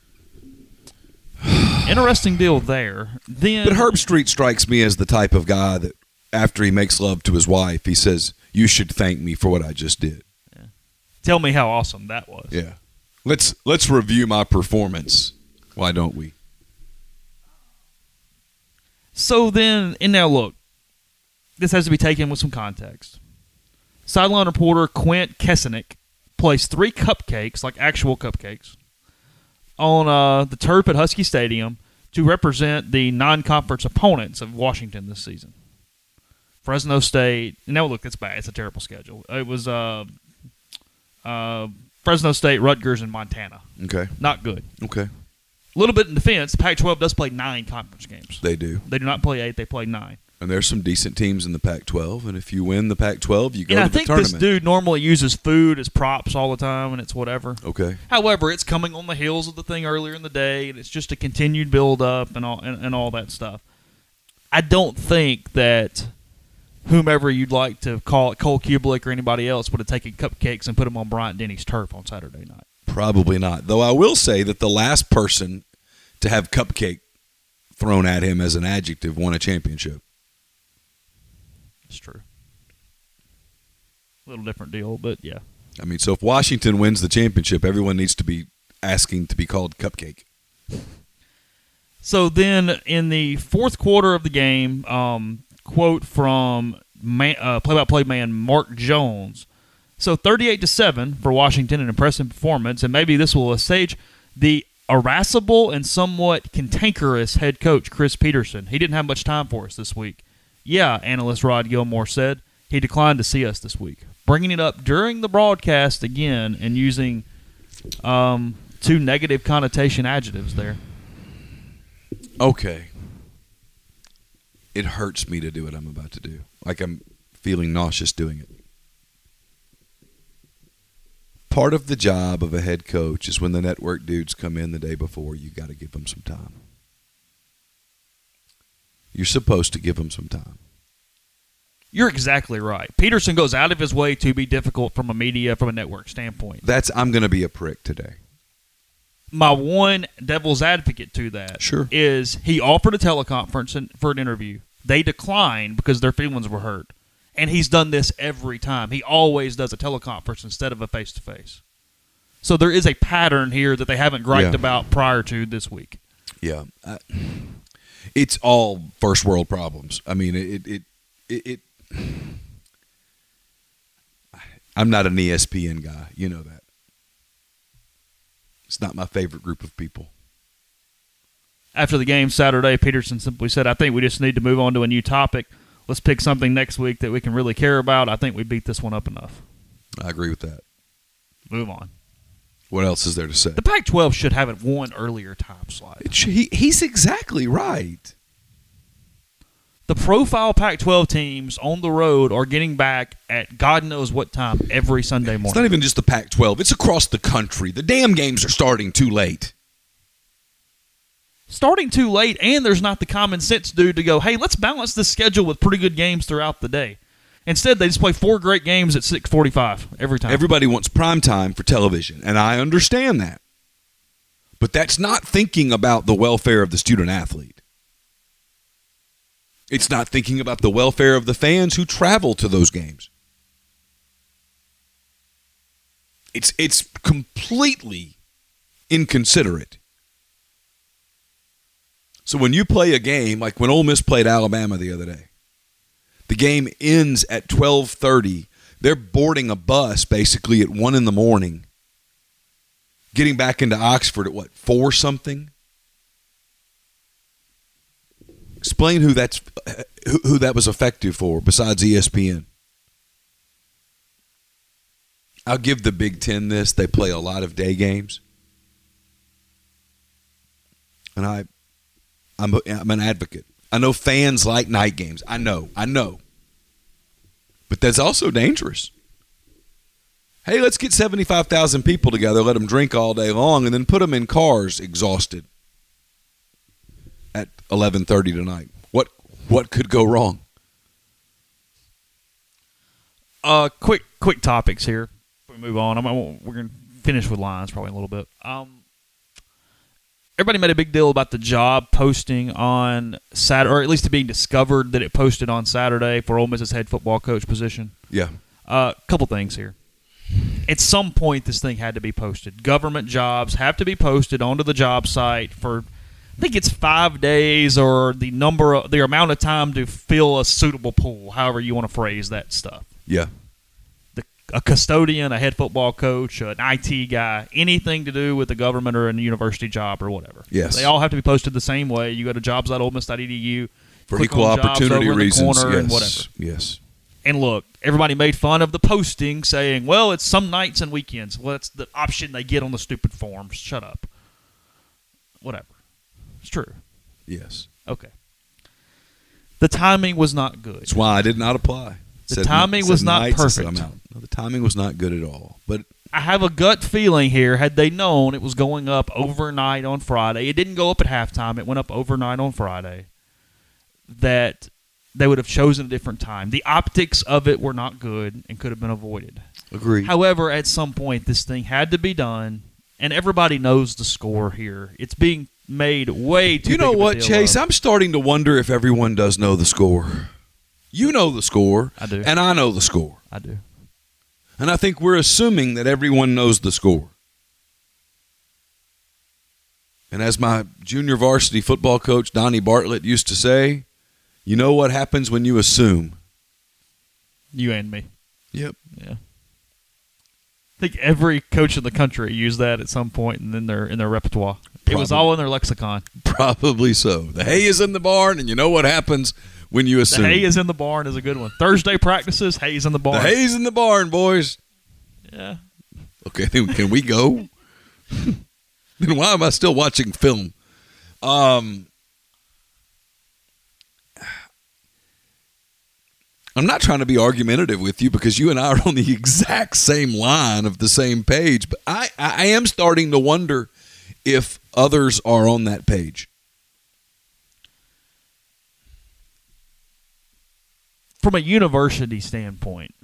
Interesting deal there. Then, But Herb Street strikes me as the type of guy that after he makes love to his wife, he says, you should thank me for what I just did. Yeah. Tell me how awesome that was. Yeah. Let's let's review my performance. Why don't we? So then, and now look, this has to be taken with some context. Sideline reporter Quint Kesenick placed three cupcakes, like actual cupcakes, on uh, the turf at Husky Stadium to represent the non-conference opponents of Washington this season. Fresno State, now look, it's bad. It's a terrible schedule. It was uh, uh, Fresno State, Rutgers, and Montana. Okay. Not good. Okay. A little bit in defense, the Pac twelve does play nine conference games. They do. They do not play eight, they play nine. And there's some decent teams in the Pac twelve, and if you win the Pac twelve, you go and to I the think tournament. this dude normally uses food as props all the time, and it's whatever. Okay. However, it's coming on the heels of the thing earlier in the day, and it's just a continued build-up and all and, and all that stuff. I don't think that whomever you'd like to call it, Cole Kubelik or anybody else, would have taken cupcakes and put them on Bryant Denny's turf on Saturday night. Probably not. Though I will say that the last person to have cupcake thrown at him as an adjective won a championship. It's true. A little different deal, but yeah. I mean, so if Washington wins the championship, everyone needs to be asking to be called Cupcake. So then in the fourth quarter of the game, um, quote from man, uh, play-by-play man Mark Jones. So thirty-eight to seven for Washington, an impressive performance, and maybe this will assuage the irascible and somewhat cantankerous head coach Chris Peterson. He didn't have much time for us this week. Yeah, analyst Rod Gilmore said he declined to see us this week, bringing it up during the broadcast again and using um, two negative connotation adjectives there. Okay. It hurts me to do what I'm about to do. Like I'm feeling nauseous doing it. Part of the job of a head coach is when the network dudes come in the day before, you got to give them some time. You're supposed to give them some time. You're exactly right. Peterson goes out of his way to be difficult from a media, from a network standpoint. That's I'm going to be a prick today. My one devil's advocate to that Sure. is he offered a teleconference in, for an interview. They declined because their feelings were hurt. And he's done this every time. He always does a teleconference instead of a face-to-face. So there is a pattern here that they haven't griped Yeah. about prior to this week. Yeah. I, it's all first world problems. I mean, it, it, it, it I'm not an E S P N guy. You know that. It's not my favorite group of people. After the game Saturday, Peterson simply said, I think we just need to move on to a new topic. Let's pick something next week that we can really care about. I think we beat this one up enough. I agree with that. Move on. What else is there to say? The Pac twelve should have it one earlier time slot. It sh- he, he's exactly right. The profile Pac twelve teams on the road are getting back at God knows what time every Sunday morning. It's not even just the Pac twelve. It's across the country. The damn games are starting too late. Starting too late, and there's not the common sense dude to go, hey, let's balance this schedule with pretty good games throughout the day. Instead, they just play four great games at six forty-five every time. Everybody wants prime time for television, and I understand that. But that's not thinking about the welfare of the student athlete. It's not thinking about the welfare of the fans who travel to those games. It's it's completely inconsiderate. So when you play a game, like when Ole Miss played Alabama the other day, the game ends at twelve thirty. They're boarding a bus basically at one in the morning, getting back into Oxford at what, four something? Explain who that's who, who that was effective for besides E S P N. I'll give the Big Ten this. They play a lot of day games. And I, I'm, a, I'm an advocate. I know fans like night games. I know. I know. But that's also dangerous. Hey, let's get seventy-five thousand people together, let them drink all day long, and then put them in cars exhausted at eleven thirty tonight. What what could go wrong? Uh, quick, quick topics here. Before we move on, I'm, we're going to finish with Lions probably in a little bit. Um, everybody made a big deal about the job posting on Saturday, or at least it being discovered that it posted on Saturday for Ole Miss's head football coach position. Yeah. A uh, couple things here. At some point, this thing had to be posted. Government jobs have to be posted onto the job site for, I think it's five days or the number, of, the amount of time to fill a suitable pool, however you want to phrase that stuff. Yeah. The, a custodian, a head football coach, an I T guy, anything to do with the government or a university job or whatever. Yes. They all have to be posted the same way. You go to jobs dot ole miss dot e d u For click equal on jobs opportunity over in the reasons. corner Yes. and whatever. Yes. And look, everybody made fun of the posting, saying, well, it's some nights and weekends. Well, that's the option they get on the stupid forms. Shut up. Whatever. It's true. Yes. Okay. The timing was not good. That's why I did not apply. The Said- timing said was not nights, I said perfect. I'm out. No, the timing was not good at all. But I have a gut feeling here, had they known it was going up overnight on Friday, it didn't go up at halftime, it went up overnight on Friday, that they would have chosen a different time. The optics of it were not good and could have been avoided. agreed. However, at some point, this thing had to be done, and everybody knows the score here. It's being made way too You know big of a what, deal Chase? of. I'm starting to wonder if everyone does know the score. You know the score. I do. And I know the score. I do. And I think we're assuming that everyone knows the score. And as my junior varsity football coach, Donnie Bartlett, used to say, you know what happens when you assume? You and me. Yep. Yeah. I think every coach in the country used that at some point in their in their repertoire. It was Probably. all in their lexicon. Probably so. The hay is in the barn, and you know what happens when you assume. The hay is in the barn is a good one. Thursday practices, hay's in the barn. The hay's in the barn, boys. Yeah. Okay, then can we go? Then why am I still watching film? Um, I'm not trying to be argumentative with you because you and I are on the exact same line of the same page, but I, I am starting to wonder if others are on that page. From a university standpoint,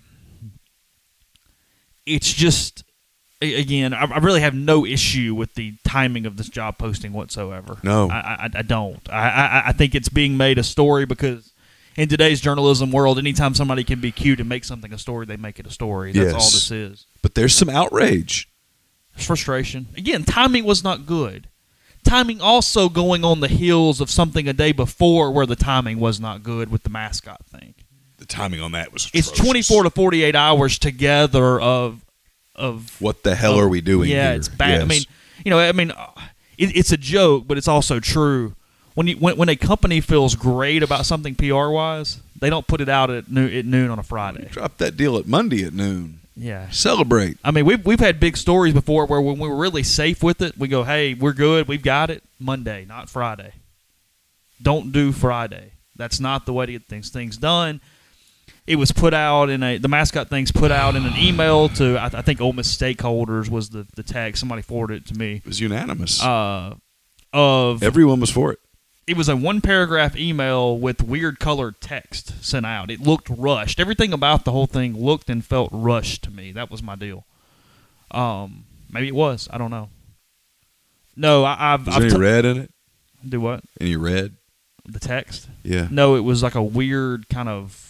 it's just, a- again, I, I really have no issue with the timing of this job posting whatsoever. No. I, I, I don't. I, I, I think it's being made a story because in today's journalism world, anytime somebody can be cute and make something a story, they make it a story. That's Yes. all this is. But there's some outrage. There's frustration. Again, timing was not good. Timing also going on the heels of something a day before where the timing was not good with the mascot thing. The timing on that was It's atrocious. twenty-four to forty-eight hours together of of What the hell of- are we doing Yeah, here? it's bad. I Yes. mean, you know, I mean, uh, it, it's a joke, but it's also true. When you when, when a company feels great about something P R wise, they don't put it out at noon, at noon on a Friday. Drop that deal at Monday at noon. Yeah. Celebrate. I mean, we've we've had big stories before where when we were really safe with it, we go, "Hey, we're good, we've got it." Monday, not Friday. Don't do Friday. That's not the way to get things things done. It was put out in a the mascot thing's put out in an email to I, I think Ole Miss stakeholders was the the tag. Somebody forwarded it to me. It was unanimous. Uh, of Everyone was for it. it was a one paragraph email with weird colored text sent out. It looked rushed. Everything about the whole thing looked and felt rushed to me. That was my deal. Um, maybe it was. I don't know. No, I, I've. Was I've there any t- red in it? do what? Any red? The text? Yeah. No, it was like a weird kind of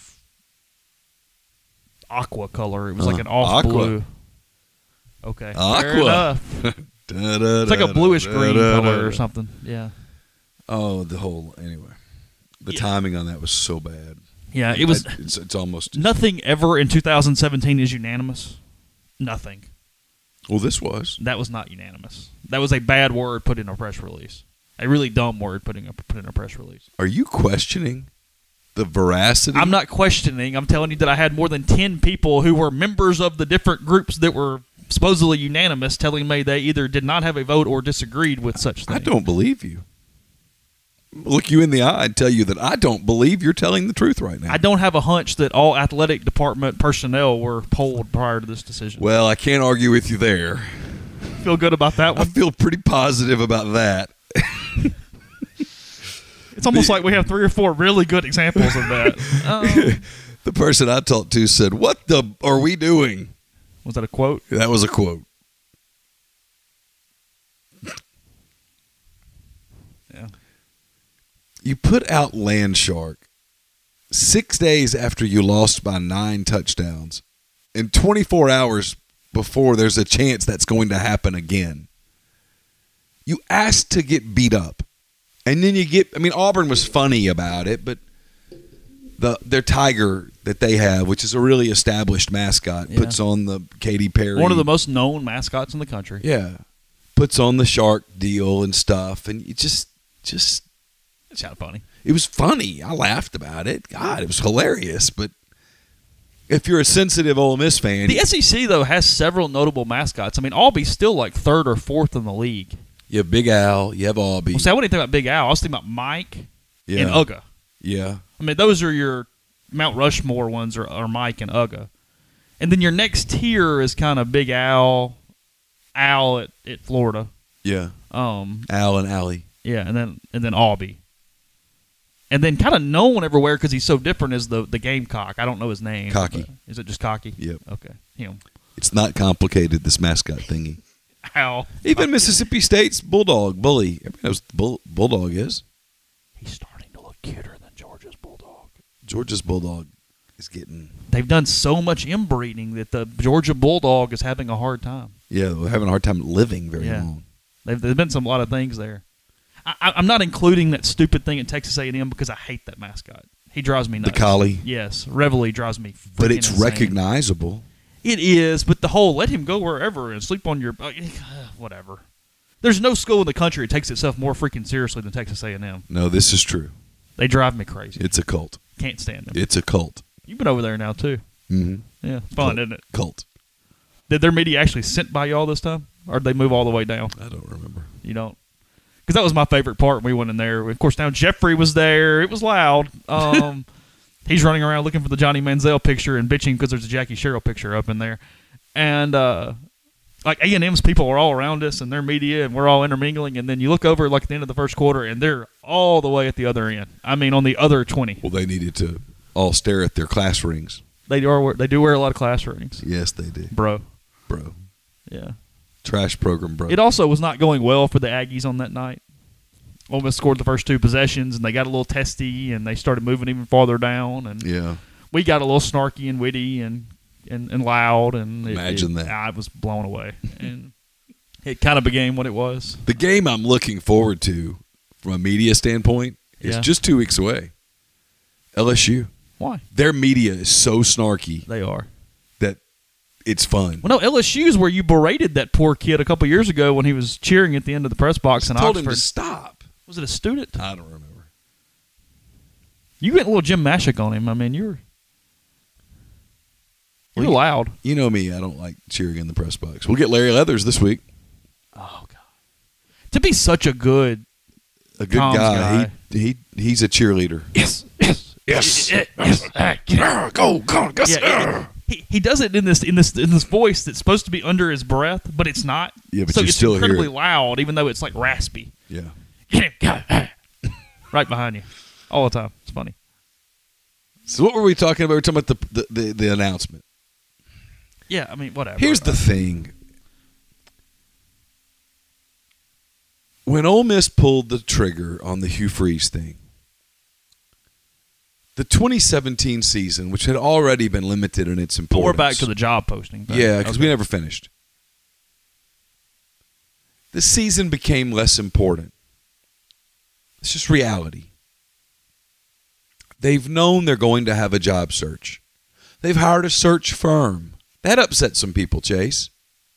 aqua color. It was like Uh, an off aqua. blue. Okay. Fair Aqua. enough. It's like a bluish green color or something. Yeah. Oh, the whole anyway. The Yeah. timing on that was so bad. Yeah, it was. I- It's, it's almost. Nothing ever in two thousand seventeen is unanimous. Nothing. Well, this was. That was not unanimous. That was a bad word put in a press release. A really dumb word put in a, put in a press release. Are you questioning the veracity? I'm not questioning. I'm telling you that I had more than ten people who were members of the different groups that were supposedly unanimous telling me they either did not have a vote or disagreed with such things. I don't believe you. Look you in the eye and tell you that I don't believe you're telling the truth right now. I don't have a hunch that all athletic department personnel were polled prior to this decision. Well, I can't argue with you there. Feel good about that I one? feel pretty positive about that. It's almost like we have three or four really good examples of that. Um, The person I talked to said, "What the are we doing?" Was that a quote? That was a quote. Yeah. You put out Land Shark six days after you lost by nine touchdowns, and twenty-four hours before there's a chance that's going to happen again. You asked to get beat up, and then you get. I mean, Auburn was funny about it, but the their tiger that they have, which is a really established mascot, Yeah. puts on the Katy Perry, One of the most known mascots in the country. yeah, puts on the shark deal and stuff, and you just just. It's kind of funny. It was funny. I laughed about it. God, it was hilarious. But if you're a sensitive Ole Miss fan, The S E C, though, has several notable mascots. I mean, Albie's still like third or fourth in the league. you have Big Al, you have Albie. Well, see, I wasn't think about Big Al. I was thinking about Mike Yeah. and Uga. Yeah. I mean, those are your Mount Rushmore ones are, are Mike and Uga. And then your next tier is kind of Big Al, Al at, at Florida. Yeah. Um, Al and Allie. yeah, and then and then Albie. And then kind of known everywhere because he's so different is the, the Gamecock. I don't know his name. Cocky. but- Is it just Cocky? Yep. Okay. Him. It's not complicated, this mascot thingy. Al. Even Mississippi State's Bulldog, Bully. Everybody knows what the bull, Bulldog is. He's starting to look cuter than Georgia's Bulldog. Georgia's Bulldog is getting, They've done so much inbreeding that the Georgia Bulldog is having a hard time. yeah, we're having a hard time living very Yeah. long. They've, there's been some lot of things there. I, I- I'm not including that stupid thing at Texas A and M because I hate that mascot. He drives me nuts. The collie. Yes, Reveille drives me. But freaking it's insane. recognizable. It is, but the whole let him go wherever and sleep on your uh, whatever. There's no school in the country that takes itself more freaking seriously than Texas A and M. No, this is true. They drive me crazy. It's a cult. Can't stand them. It's a cult. You've been over there now too. Mm-hmm. Yeah, it's fun, isn't it? Cult. Did their media actually sent by y'all this time, or did they move all the way down? I don't remember. You don't, because that was my favorite part when we went in there. Of course, now Jeffrey was there. It was loud. Um, he's running around looking for the Johnny Manziel picture and bitching because there's a Jackie Sherrill picture up in there. And uh, like A and M's people are all around us and their media, and we're all intermingling. And then you look over like at the end of the first quarter, and they're all the way at the other end. I mean, on the other twenty. Well, they needed to all stare at their class rings. They do. They do wear a lot of class rings, Yes, they did. bro. Bro. Yeah. Trash program, bro. It also was not going well for the Aggies on that night. Ole Miss scored the first two possessions, and they got a little testy, and they started moving even farther down. And yeah. we got a little snarky and witty and, and, and loud. And it, Imagine it, that. I was blown away. And it kind of became what it was. The game I'm looking forward to from a media standpoint is Yeah. just two weeks away. L S U. Why? Their media is so snarky They are. that it's fun. Well, no, L S U's where you berated that poor kid a couple years ago when he was cheering at the end of the press box in told Oxford. him to stop. Was it a student? I don't remember. You went a little Jim Mashik on him. I mean, you were you were Well, loud. You know me. I don't like cheering in the press box. We'll get Larry Leathers this week. Oh God! To be such a good A good Comms guy. guy. He he he's a cheerleader. yes, yes, Yes. yes, yes. Ah, get it. Go, go, go. Yeah, he, he does it in this in this in this voice that's supposed to be under his breath, but it's not. Yeah, but so you it's still hear incredibly it. loud, even though it's like raspy. Yeah. Get him, go, ah. Right behind you, all the time. It's funny. So what were we talking about? We were talking about the the, the, the announcement. Yeah, I mean, whatever. Here's the thing. When Ole Miss pulled the trigger on the Hugh Freeze thing, the twenty seventeen season, which had already been limited in its But importance. we're back to the job posting. thing. Yeah, because Okay. we never finished. The season became less important. It's just reality. They've known they're going to have a job search. They've hired a search firm. That upset some people, Chase.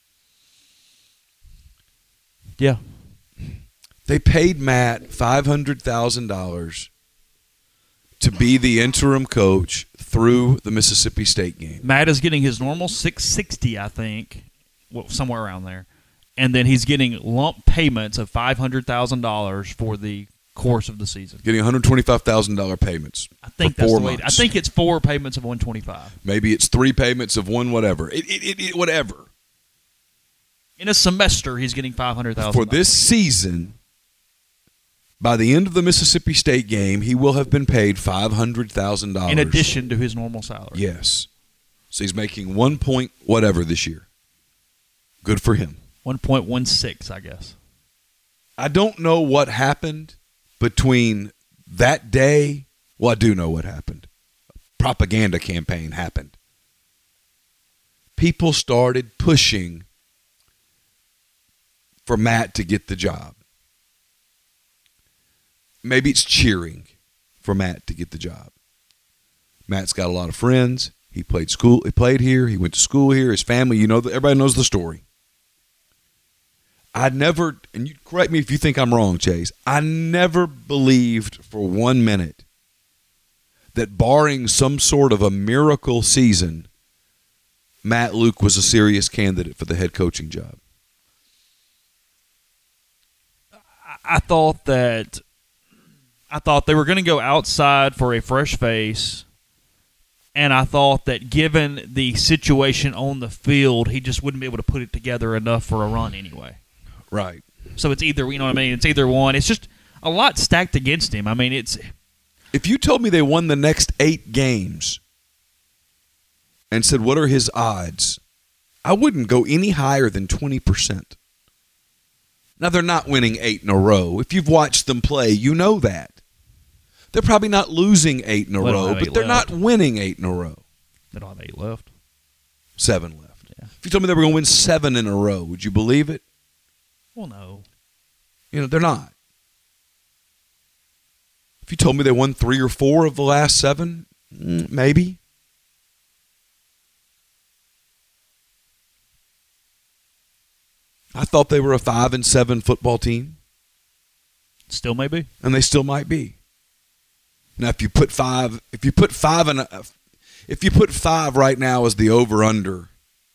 Yeah. They paid Matt five hundred thousand dollars to be the interim coach through the Mississippi State game. Matt is getting his normal six sixty, I think, well, somewhere around there, and then he's getting lump payments of five hundred thousand dollars for the course of the season. Getting one hundred twenty-five thousand dollars payments. I think for that's four the way. months. I think it's four payments of one twenty five Maybe it's three payments of one whatever. It, it, it, it whatever. in a semester. He's getting five hundred thousand For this season, By the end of the Mississippi State game, he will have been paid five hundred thousand dollars. In addition to his normal salary. Yes. So he's making one point whatever this year. Good for him. one point one six, I guess. I don't know what happened between that day. Well, I do know what happened. A propaganda campaign happened. People started pushing for Matt to get the job. Maybe it's cheering for Matt to get the job. Matt's got a lot of friends. He played school. He played here. He went to school here. His family, you know, everybody knows the story. I never, and you correct me if you think I'm wrong, Chase, I never believed for one minute that barring some sort of a miracle season, Matt Luke was a serious candidate for the head coaching job. I thought that I thought they were going to go outside for a fresh face, and I thought that given the situation on the field, he just wouldn't be able to put it together enough for a run anyway. Right. So it's either, you know what I mean, it's either one. It's just a lot stacked against him. I mean, it's... If you told me they won the next eight games and said, what are his odds? I wouldn't go any higher than twenty percent. Now, they're not winning eight in a row. If you've watched them play, you know that. They're probably not losing eight in a They don't row, have but eight they're left. not winning eight in a row. They don't have eight left. Seven left. Yeah. If you told me they were going to win seven in a row, would you believe it? Well, no. You know, they're not. If you told me they won three or four of the last seven, mm, maybe. I thought they were a five and seven football team, Still maybe. and they still might be. Now, if you put five, if you put five and a, if you put five right now as the over under,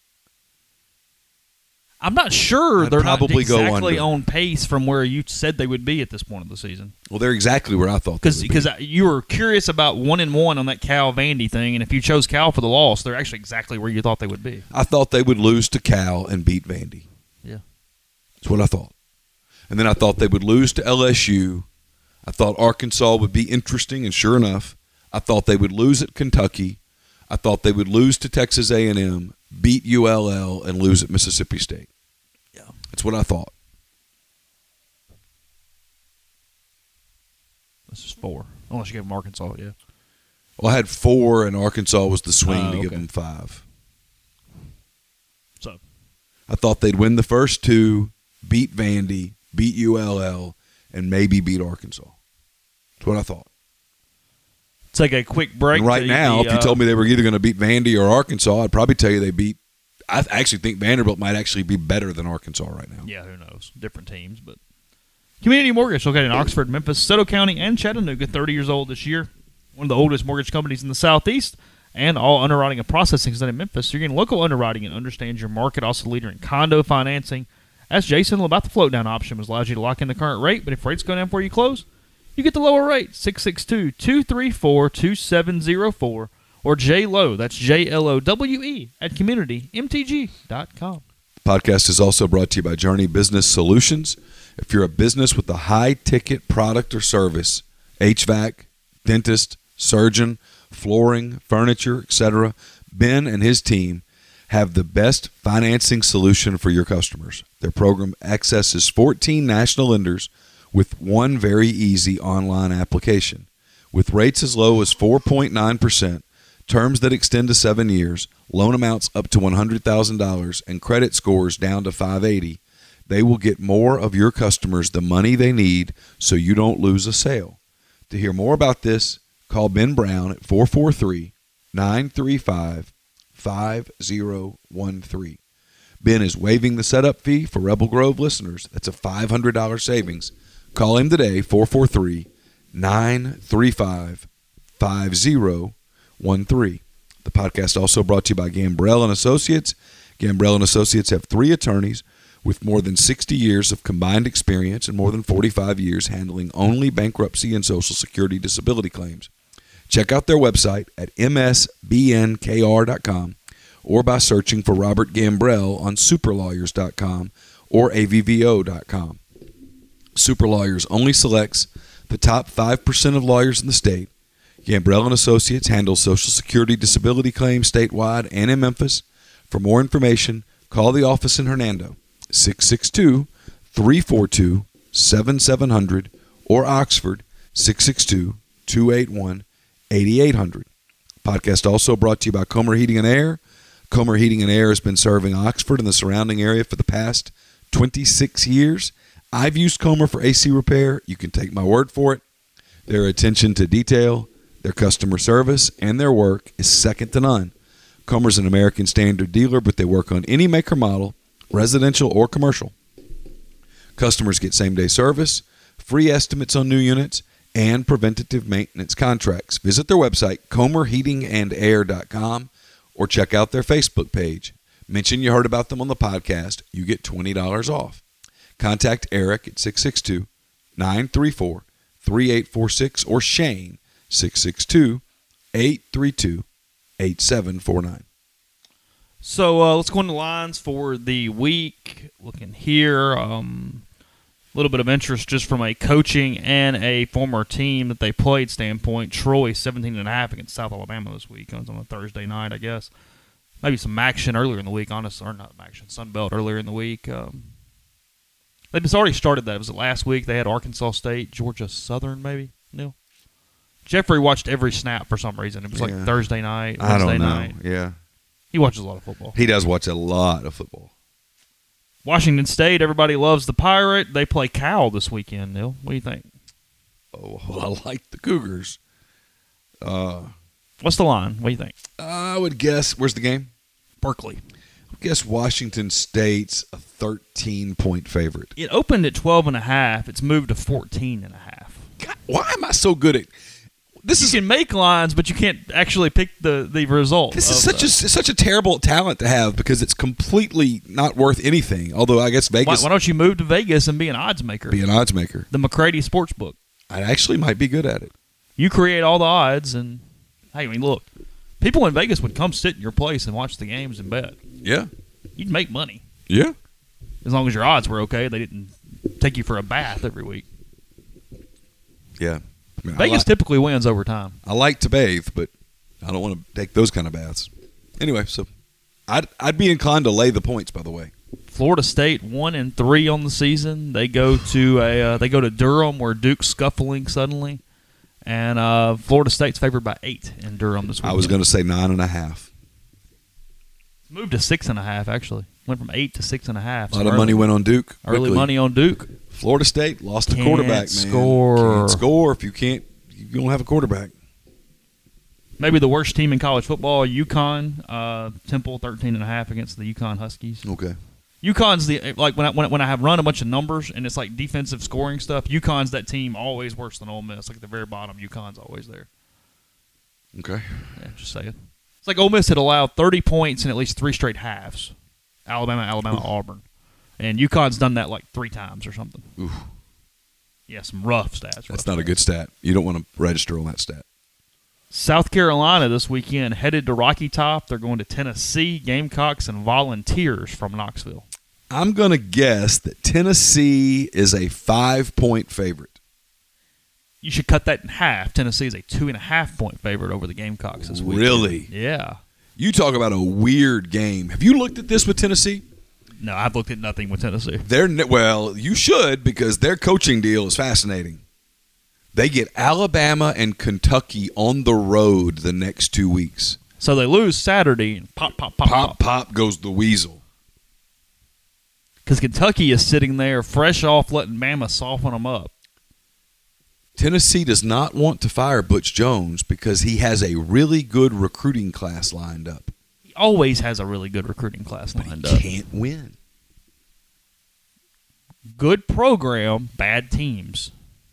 I'm not sure I'd they're probably not go exactly under. on pace from where you said they would be at this point of the season. well, they're exactly where I thought. they Because would be. because you were curious about one and one on that Cal Vandy thing, and if you chose Cal for the loss, they're actually exactly where you thought they would be. I thought they would lose to Cal and beat Vandy. Yeah. That's what I thought. And then I thought they would lose to L S U. I thought Arkansas would be interesting, and sure enough, I thought they would lose at Kentucky. I thought they would lose to Texas A and M, beat U L L, and lose at Mississippi State. Yeah. That's what I thought. This is four. Unless you gave them Arkansas, yeah. Well, I had four, and Arkansas was the swing Oh, to give okay. them five. So I thought they'd win the first two, beat Vandy, beat U L L, and maybe beat Arkansas. That's what I thought. take a quick break. And right to now, the, if you uh, told me they were either going to beat Vandy or Arkansas, I'd probably tell you they beat. I actually think Vanderbilt might actually be better than Arkansas right now. Yeah, who knows? Different teams, but Community Mortgage located in Oxford, Memphis, Soto County, and Chattanooga. thirty years old this year. One of the oldest mortgage companies in the Southeast, and all underwriting and processing is done in Memphis. So you're getting local underwriting and understands your market. Also, leader in condo financing. Ask Jason about the float down option, which allows you to lock in the current rate. But if rates go down before you close, you get the lower rate. six six two, two three four, two seven zero four or J Lowe. That's J L O W E at community m t g dot com. Podcast is also brought to you by Journey Business Solutions. If you're a business with a high-ticket product or service, H V A C, dentist, surgeon, flooring, furniture, et cetera, Ben and his team have the best financing solution for your customers. Their program accesses fourteen national lenders with one very easy online application. With rates as low as four point nine percent, terms that extend to seven years, loan amounts up to one hundred thousand dollars, and credit scores down to five eighty, they will get more of your customers the money they need so you don't lose a sale. To hear more about this, call Ben Brown at four four three, nine three five, five zero one three. Ben is waiving the setup fee for Rebel Grove listeners. That's a five hundred dollars savings. Call him today, four four three, nine three five, five zero one three. The podcast also brought to you by Gambrell and Associates. Gambrell and Associates have three attorneys with more than sixty years of combined experience and more than forty-five years handling only bankruptcy and Social Security disability claims. Check out their website at m s b n k r dot com or by searching for Robert Gambrell on super lawyers dot com or a v v o dot com. Super Lawyers only selects the top five percent of lawyers in the state. Gambrell and Associates handles Social Security disability claims statewide and in Memphis. For more information, call the office in Hernando, six six two, three four two, seven seven zero zero, or Oxford, six six two, two eight one, eight eight zero zero. Podcast also brought to you by Comer Heating and Air. Comer Heating and Air has been serving Oxford and the surrounding area for the past twenty-six years. I've used Comer for A C repair. You can take my word for it. Their attention to detail, their customer service, and their work is second to none. Comer's an American Standard dealer, but they work on any make or model, residential or commercial. Customers get same-day service, free estimates on new units, and preventative maintenance contracts. Visit their website, comer heating and air dot com, or check out their Facebook page. Mention you heard about them on the podcast. You get twenty dollars off. Contact Eric at six six two, nine three four, three eight four six or Shane, six six two, eight three two, eight seven four nine. So uh, let's go into lines for the week. Looking here, um, a little bit of interest just from a coaching and a former team that they played standpoint. Troy, seventeen and a half against South Alabama this week. It was on a Thursday night, I guess. Maybe some action earlier in the week, honestly. Or not action, Sunbelt earlier in the week. Um, They've just already started that. It was last week. They had Arkansas State, Georgia Southern, maybe. Neil? Jeffrey watched every snap for some reason. It was Yeah. like Thursday night, I Wednesday don't know. night. Yeah. He watches a lot of football. He does watch a lot of football. Washington State, everybody loves the Pirate. They play Cal this weekend, Neil. What do you think? Oh, well, I like the Cougars. Uh, What's the line? What do you think? I would guess, where's the game? Berkeley. I would guess Washington State's a thirteen-point favorite. It opened at twelve and a half. It's moved to fourteen and a half. God, why am I so good at this? You Is can make lines, but you can't actually pick the, the result. This is of, such a such a terrible talent to have because it's completely not worth anything. Although I guess why, Vegas why don't you move to Vegas and be an odds maker? be an odds maker. The McCready Sportsbook. I actually might be good at it. You create all the odds, and hey, I mean, look, people in Vegas would come sit in your place and watch the games and bet. Yeah, You'd make money yeah. as long as your odds were okay. They didn't take you for a bath every week. Yeah. I mean, I Vegas like, typically wins over time. I like to bathe, but I don't want to take those kind of baths. Anyway, so I'd I'd be inclined to lay the points. By the way, Florida State one and three on the season. They go to a uh, they go to Durham where Duke's scuffling suddenly, and uh, Florida State's favored by eight in Durham this week. I was going to say nine and a half. Moved to six and a half actually. Went from eight to six and a half. A lot So of early, money went on Duke. Early quickly. money on Duke. Florida State lost a Can't quarterback. Man, score. Can't score if you can't. You don't have a quarterback. Maybe the worst team in college football, UConn. Uh, Temple thirteen and a half against the UConn Huskies. Okay. UConn's the like when I when, I- when I have run a bunch of numbers and it's like defensive scoring stuff. UConn's that team always worse than Ole Miss. Like at the very bottom, UConn's always there. Okay. Yeah, just saying. It's like Ole Miss had allowed thirty points in at least three straight halves. Alabama, Alabama, Auburn, and UConn's done that like three times or something. Oof. Yeah, some rough stats. Rough That's not a stats. good stat. You don't want to register on that stat. South Carolina this weekend headed to Rocky Top. They're going to Tennessee, Gamecocks, and Volunteers from Knoxville. I'm going to guess that Tennessee is a five-point favorite. You should cut that in half. Tennessee is a two and a half point favorite over the Gamecocks this week. Really? Yeah. You talk about a weird game. Have you looked at this with Tennessee? No, I've looked at nothing with Tennessee. They're ne- well, you should because their coaching deal is fascinating. They get Alabama and Kentucky on the road the next two weeks. So they lose Saturday and pop, pop, pop, Pop, pop. pop goes the weasel. Because Kentucky is sitting there fresh off letting Bama soften them up. Tennessee does not want to fire Butch Jones because he has a really good recruiting class lined up. He always has a really good recruiting class But lined he up. can't win. Good program, bad teams.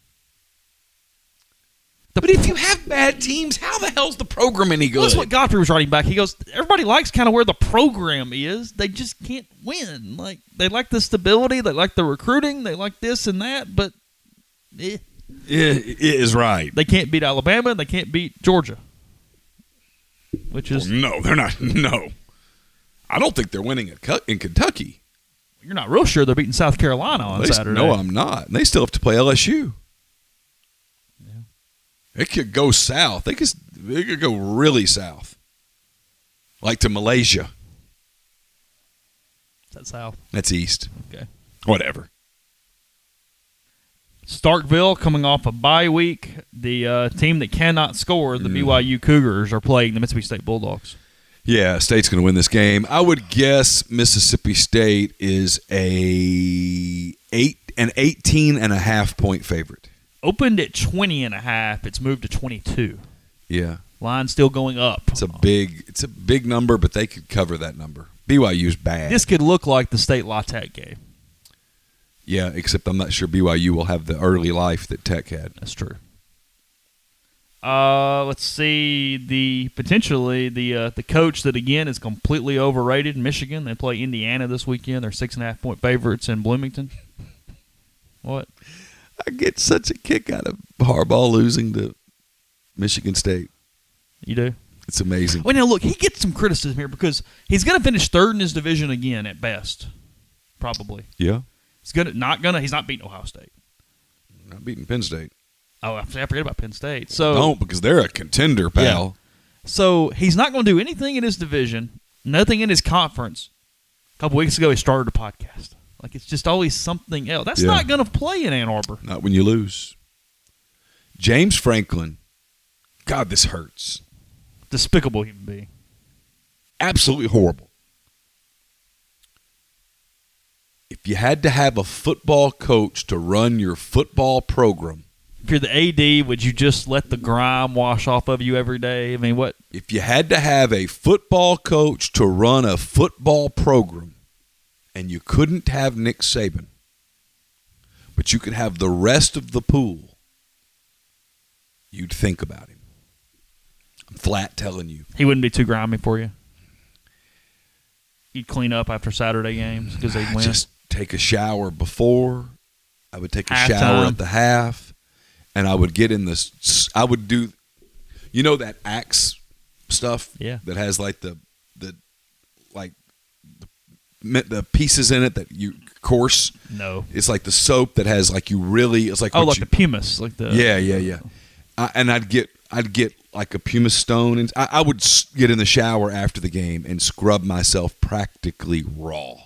But if you have bad teams, how the hell's the program any good? Well, that's what Godfrey was writing back. He goes, everybody likes kind of where the program is. They just can't win. Like they like the stability, they like the recruiting, they like this and that, but eh. It is right. They can't beat Alabama, and they can't beat Georgia. Which is No, they're not. No. I don't think they're winning in Kentucky. you're not real sure they're beating South Carolina on They- Saturday. No, I'm not. And they still have to play L S U. Yeah. It could go south. They could, they could go really south. Like to Malaysia. Is that South? That's east. Okay. Whatever. Starkville coming off a bye week. The uh, team that cannot score, the B Y U Cougars, are playing the Mississippi State Bulldogs. Yeah, State's going to win this game. I would guess Mississippi State is a eight an eighteen and a half point favorite. Opened at twenty and a half. It's moved to twenty-two. Yeah. Line still going up. It's a big it's a big number, but they could cover that number. B Y U's bad. This could look like the State La Tech game. Yeah, except I'm not sure B Y U will have the early life that Tech had. That's true. Uh, let's see the potentially the uh, the coach that again is completely overrated. Michigan. They play Indiana this weekend. They're six and a half point favorites in Bloomington. What? I get such a kick out of Harbaugh losing to Michigan State. You do? It's amazing. Well, now look, he gets some criticism here because he's going to finish third in his division again at best, probably. Yeah. He's gonna not gonna. He's not beating Ohio State. Not beating Penn State. Oh, I forget about Penn State. So Don't, because they're a contender, pal. So he's not going to do anything in his division, nothing in his conference. A couple weeks ago, he started a podcast. Like, it's just always something else. That's Yeah. not going to play in Ann Arbor. Not when you lose. James Franklin. God, this hurts. Despicable human being. Absolutely horrible. If you had to have a football coach to run your football program, If you're the A D, would you just let the grime wash off of you every day? I mean, what? if you had to have a football coach to run a football program, and you couldn't have Nick Saban, but you could have the rest of the pool, you'd think about him. I'm flat telling you. He wouldn't be too grimy for you. He'd clean up after Saturday games because they'd win. Just take a shower before. I would take a Halftime. shower at the half, and I would get in this. I would do, you know, that Axe stuff. Yeah. That has like the the like the, the pieces in it that you coarse. No. It's like the soap that has like you really. It's like Oh, what like you, the pumice, like the yeah, yeah, yeah. I, and I'd get I'd get like a pumice stone, and I, I would s- get in the shower after the game and scrub myself practically raw.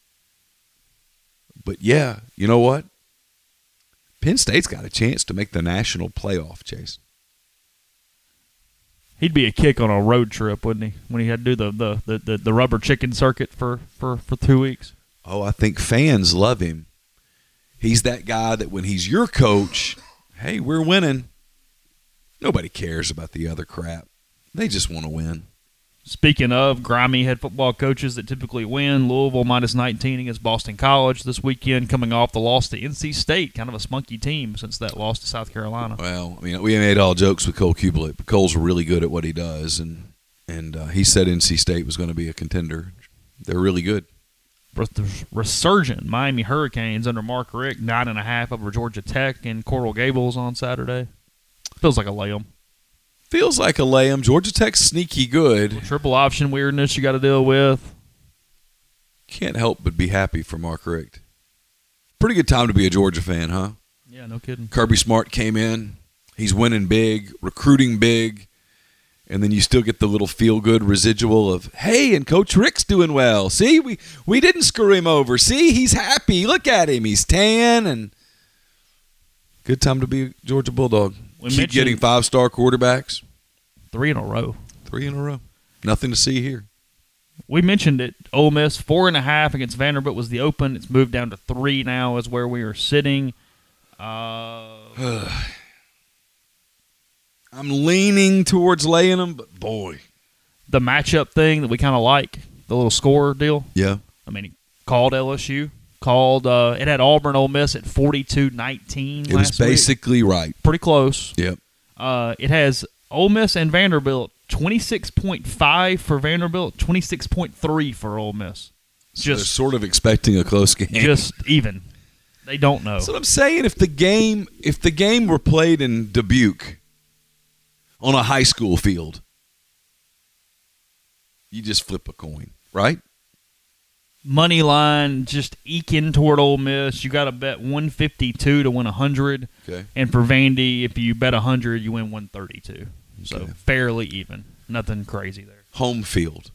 But yeah, you know what? Penn State's got a chance to make the national playoff, Chase. He'd be a kick on a road trip, wouldn't he? When he had to do the the, the, the, the rubber chicken circuit for, for, for two weeks. Oh, I think fans love him. He's that guy that when he's your coach, hey, we're winning. Nobody cares about the other crap. They just want to win. Speaking of grimy head football coaches that typically win, Louisville minus nineteen against Boston College this weekend, coming off the loss to N C State. Kind of a spunky team since that loss to South Carolina. Well, I mean, we made all jokes with Cole Kubalik, but Cole's really good at what he does, and and uh, he said N C State was going to be a contender. They're really good. The resurgent Miami Hurricanes under Mark Richt, nine and a half over Georgia Tech in Coral Gables on Saturday. Feels like a lay-em. Feels like a lay-em. Georgia Tech's sneaky good. Triple option weirdness you got to deal with. Can't help but be happy for Mark Richt. Pretty good time to be a Georgia fan, huh? Yeah, no kidding. Kirby Smart came in. He's winning big, recruiting big, and then you still get the little feel-good residual of, hey, and Coach Rick's doing well. See, we, we didn't screw him over. See, he's happy. Look at him. He's tan, and good time to be a Georgia Bulldog. We Keep mentioned- getting five-star quarterbacks. Three in a row. Three in a row. Nothing to see here. We mentioned it. Ole Miss, four and a half against Vanderbilt was the open. It's moved down to three now is where we are sitting. Uh, I'm leaning towards laying them, but boy. the matchup thing that we kind of like, the little score deal. Yeah. I mean, he called L S U. Called, uh, it had Auburn Ole Miss at forty-two nineteen It last was basically week. right. Pretty close. Yep. Uh, it has Ole Miss and Vanderbilt, twenty-six point five for Vanderbilt, twenty-six point three for Ole Miss. So they're Just, sort of expecting a close game. just even. They don't know. That's what I'm saying. If the game, if the game were played in Dubuque on a high school field, you just flip a coin, right? Money line just eking toward Ole Miss. You got to bet one fifty-two to win one hundred. Okay. And for Vandy, if you bet one hundred, you win one thirty-two. So Okay. fairly even. Nothing crazy there. Home field.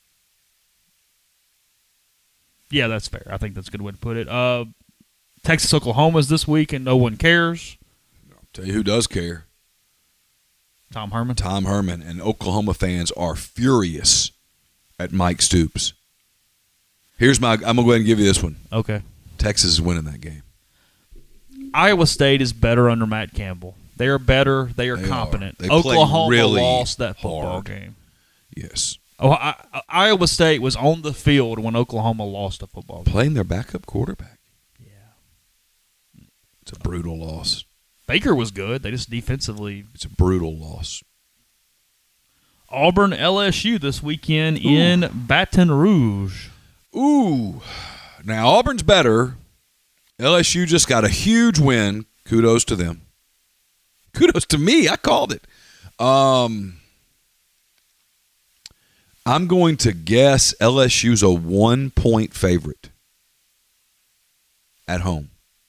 Yeah, that's fair. I think that's a good way to put it. Uh, Texas Oklahoma's this week, and no one cares. Tell you who does care. Tom Herman. Tom Herman, and Oklahoma fans are furious at Mike Stoops. Here's my. I'm gonna go ahead and give you this one. Okay. Texas is winning that game. Iowa State is better under Matt Campbell. They are better. They are They competent. are. They play Oklahoma really lost that football hard. game. Yes, Oh, I, I, Iowa State was on the field when Oklahoma lost a football game. playing their backup quarterback. Yeah. It's a brutal loss. Baker was good. They just defensively. It's a brutal loss. Auburn L S U this weekend in Baton Rouge. Ooh, now Auburn's better. L S U just got a huge win. Kudos to them. Kudos to me. I called it. Um, I'm going to guess L S U's a one-point favorite at home.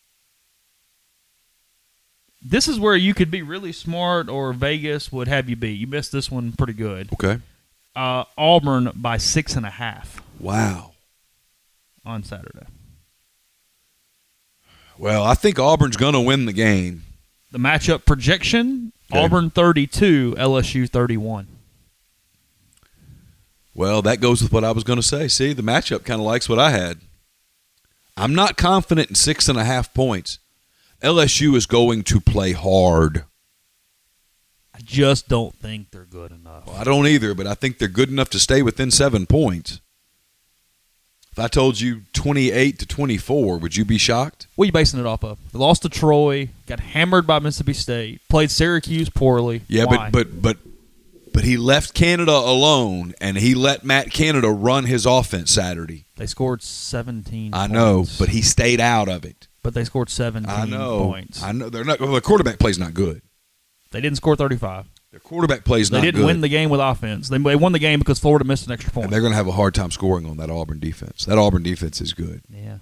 This is where you could be really smart, or Vegas would have you be. You missed this one pretty good. Okay. Uh, Auburn by six and a half Wow. on Saturday. Well, I think Auburn's going to win the game. The matchup projection: Okay. Auburn thirty-two, L S U thirty-one. Well, that goes with what I was going to say. See, the matchup kind of likes what I had. I'm not confident in six and a half points. L S U is going to play hard. I just don't think they're good enough. Well, I don't either, but I think they're good enough to stay within seven points. If I told you twenty-eight to twenty-four, would you be shocked? What are you basing it off of? They lost to Troy, got hammered by Mississippi State, played Syracuse poorly. Yeah, Why? but but but but he left Canada alone, and he let Matt Canada run his offense Saturday. They scored seventeen I points. know, but he stayed out of it. But they scored seventeen I know. points. I know. They're not. Well, the quarterback play's not good. They didn't score thirty-five. Their quarterback play's They not didn't good. win the game with offense. They, they won the game because Florida missed an extra point. And they're going to have a hard time scoring on that Auburn defense. That Auburn defense is good. Yeah.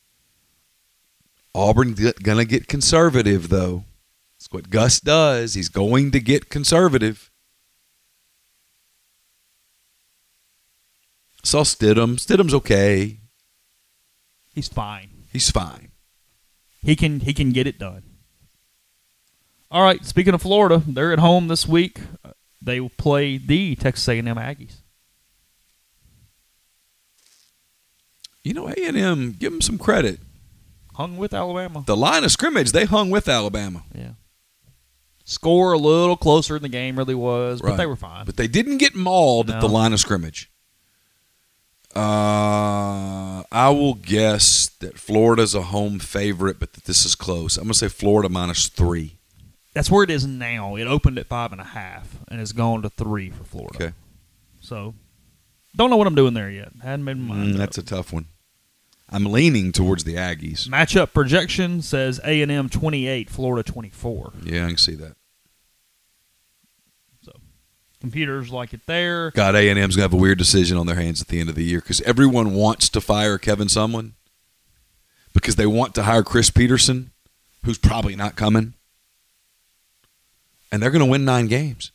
Auburn going to get conservative, though. That's what Gus does. He's going to get conservative. Saw Stidham. Stidham's okay. He's fine. He's fine. He can he can get it done. All right, speaking of Florida, they're at home this week. They will play the Texas A and M Aggies. You know, A and M, give them some credit. Hung with Alabama. The line of scrimmage, they hung with Alabama. Yeah. Score a little closer than the game really was, but Right. they were fine. But they didn't get mauled at the No. line of scrimmage. Uh, I will guess that Florida's a home favorite, but that this is close. I'm going to say Florida minus three. That's where it is now. It opened at five and a half and has gone to three for Florida. Okay. So, don't know what I'm doing there yet. Hadn't made my mind Mm, up. that's a tough one. I'm leaning towards the Aggies. Matchup projection says A and M twenty-eight, Florida twenty-four. Yeah, I can see that. So, computers like it there. God, A and M's going to have a weird decision on their hands at the end of the year because everyone wants to fire Kevin Sumlin because they want to hire Chris Peterson, who's probably not coming. And they're going to win nine games.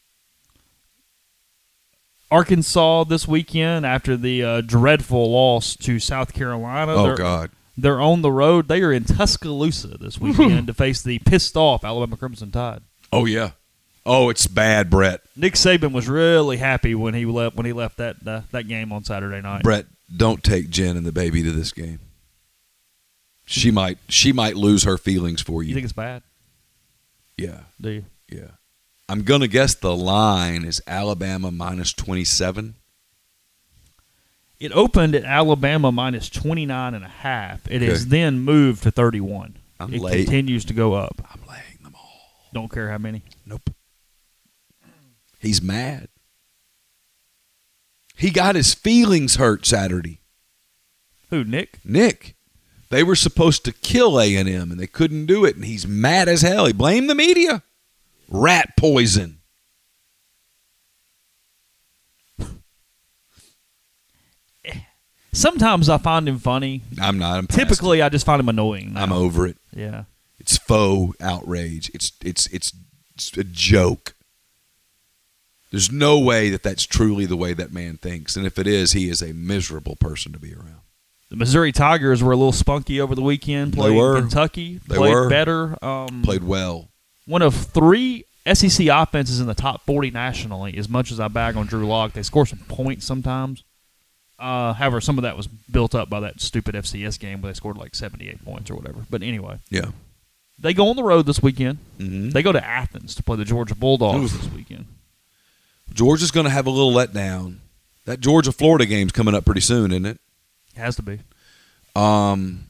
Arkansas this weekend after the uh, dreadful loss to South Carolina. Oh, they're, God. They're on the road. They are in Tuscaloosa this weekend to face the pissed-off Alabama Crimson Tide. Oh, yeah. Oh, it's bad, Brett. Nick Saban was really happy when he left when he left that uh, that game on Saturday night. Brett, don't take Jen and the baby to this game. She might she might lose her feelings for you. You think it's bad? Yeah, Do you? yeah. I'm going to guess the line is Alabama minus twenty-seven. It opened at Alabama minus twenty-nine and a half. It Okay. has then moved to thirty-one. I'm it late. continues to go up. I'm laying them all. Don't care how many. Nope. He's mad. He got his feelings hurt Saturday. Who, Nick? Nick. They were supposed to kill A and M, and they couldn't do it, and he's mad as hell. He blamed the media. Rat poison. Sometimes I find him funny. I'm not. I'm past Typically, it. I just find him annoying. now. I'm over it. Yeah. It's faux outrage. It's it's it's it's a joke. There's no way that that's truly the way that man thinks, and if it is, he is a miserable person to be around. The Missouri Tigers were a little spunky over the weekend. Played They were. Kentucky. They played were. better. Um, Played well. One of three S E C offenses in the top forty nationally. As much as I bag on Drew Lock, they score some points sometimes. Uh, however, some of that was built up by that stupid F C S game where they scored like seventy-eight points or whatever. But anyway, Yeah. they go on the road this weekend. Mm-hmm. They go to Athens to play the Georgia Bulldogs Oof. this weekend. Georgia's going to have a little letdown. That Georgia-Florida game's coming up pretty soon, isn't it? It has to be. Um,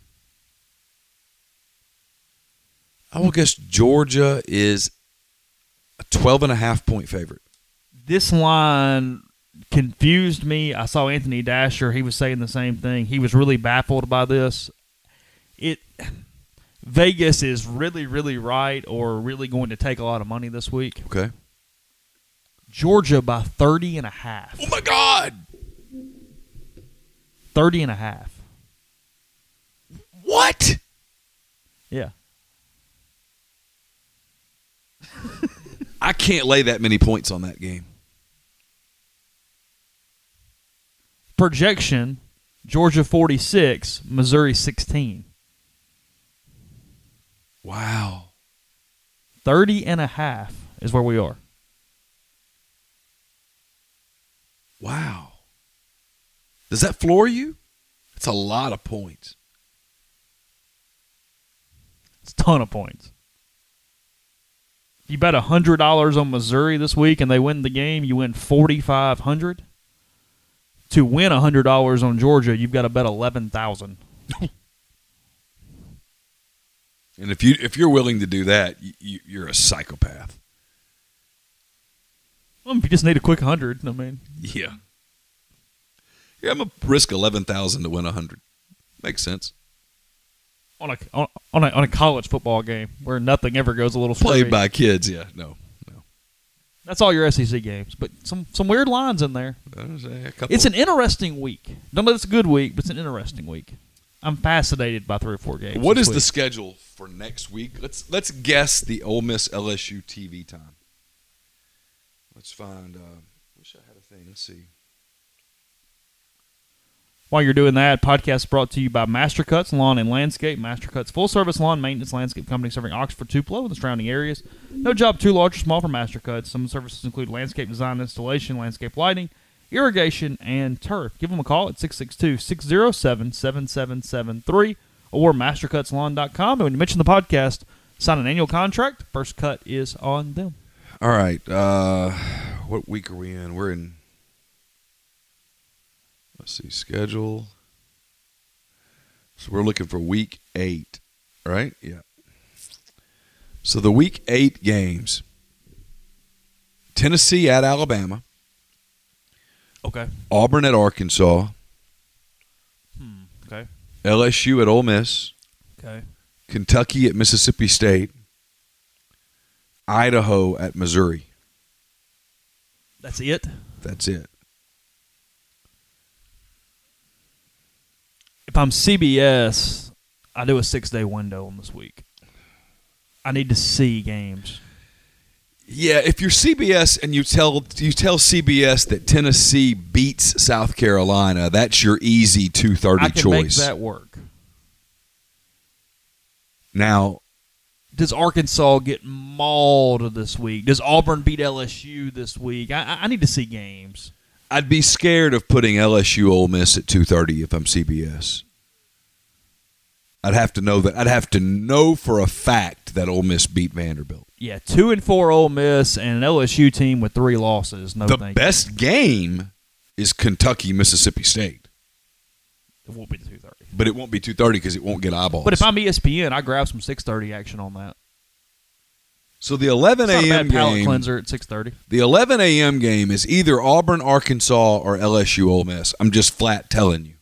I will guess Georgia is a twelve and a half point favorite. This line confused me. I saw Anthony Dasher. He was saying the same thing. He was really baffled by this. It Vegas is really, really right or really going to take a lot of money this week. Okay. Georgia by thirty and a half. Oh, my God. thirty and a half. What? Yeah. I can't lay that many points on that game. Projection, Georgia forty-six, Missouri sixteen. Wow. thirty and a half is where we are. Wow. Does that floor you? That's a lot of points. It's a ton of points. If you bet one hundred dollars on Missouri this week and they win the game, you win forty-five hundred dollars. To win one hundred dollars on Georgia, you've got to bet eleven thousand dollars. And if you if you're willing to do that, you, you're a psychopath. Well, if you just need a quick one hundred, I mean. Yeah. Yeah, I'm gonna risk eleven thousand to win a hundred. Makes sense. On a, on, on, a, on a college football game where nothing ever goes a little Played screwy. by kids, yeah. No, no. That's all your S E C games, but some some weird lines in there. There's a couple. It's an interesting week. Don't know if it's a good week, but it's an interesting week. I'm fascinated by three or four games. What this is the week. schedule for next week? Let's let's guess the Ole Miss L S U T V time. Let's find. Uh, wish I had a thing. Let's see. While you're doing that, podcast brought to you by Mastercuts Lawn and Landscape. Mastercuts full-service lawn maintenance landscape company serving Oxford, Tupelo, and the surrounding areas. No job too large or small for Mastercuts. Some services include landscape design, installation, landscape lighting, irrigation, and turf. Give them a call at six six two, six zero seven, seven seven seven three or mastercuts lawn dot com. And when you mention the podcast, sign an annual contract. First cut is on them. All right. Uh, what week are we in? We're in. Let's see, schedule. So we're looking for week eight, right? Yeah. So the week eight games. Tennessee at Alabama. Okay. Auburn at Arkansas. Hmm. Okay. L S U at Ole Miss. Okay. Kentucky at Mississippi State. Idaho at Missouri. That's it? That's it. If I'm C B S, I do a six-day window on this week. I need to see games. Yeah, if you're C B S and you tell you tell C B S that Tennessee beats South Carolina, that's your easy two thirty I can choice. make that work. Now, Does Arkansas get mauled this week? Does Auburn beat L S U this week? I, I need to see games. I'd be scared of putting L S U Ole Miss at two thirty if I'm C B S. I'd have to know that. I'd have to know for a fact that Ole Miss beat Vanderbilt. Yeah, two and four Ole Miss and an L S U team with three losses. No, the thank best game is Kentucky Mississippi State, you. It won't be the two thirty. but it won't be two thirty because it won't get eyeballs. But if I'm E S P N, I grab some six thirty action on that. so the eleven It's not a a.m. bad palate game, cleanser at six thirty. the eleven a.m. game is either Auburn, Arkansas, or L S U Ole Miss. I'm just flat telling you.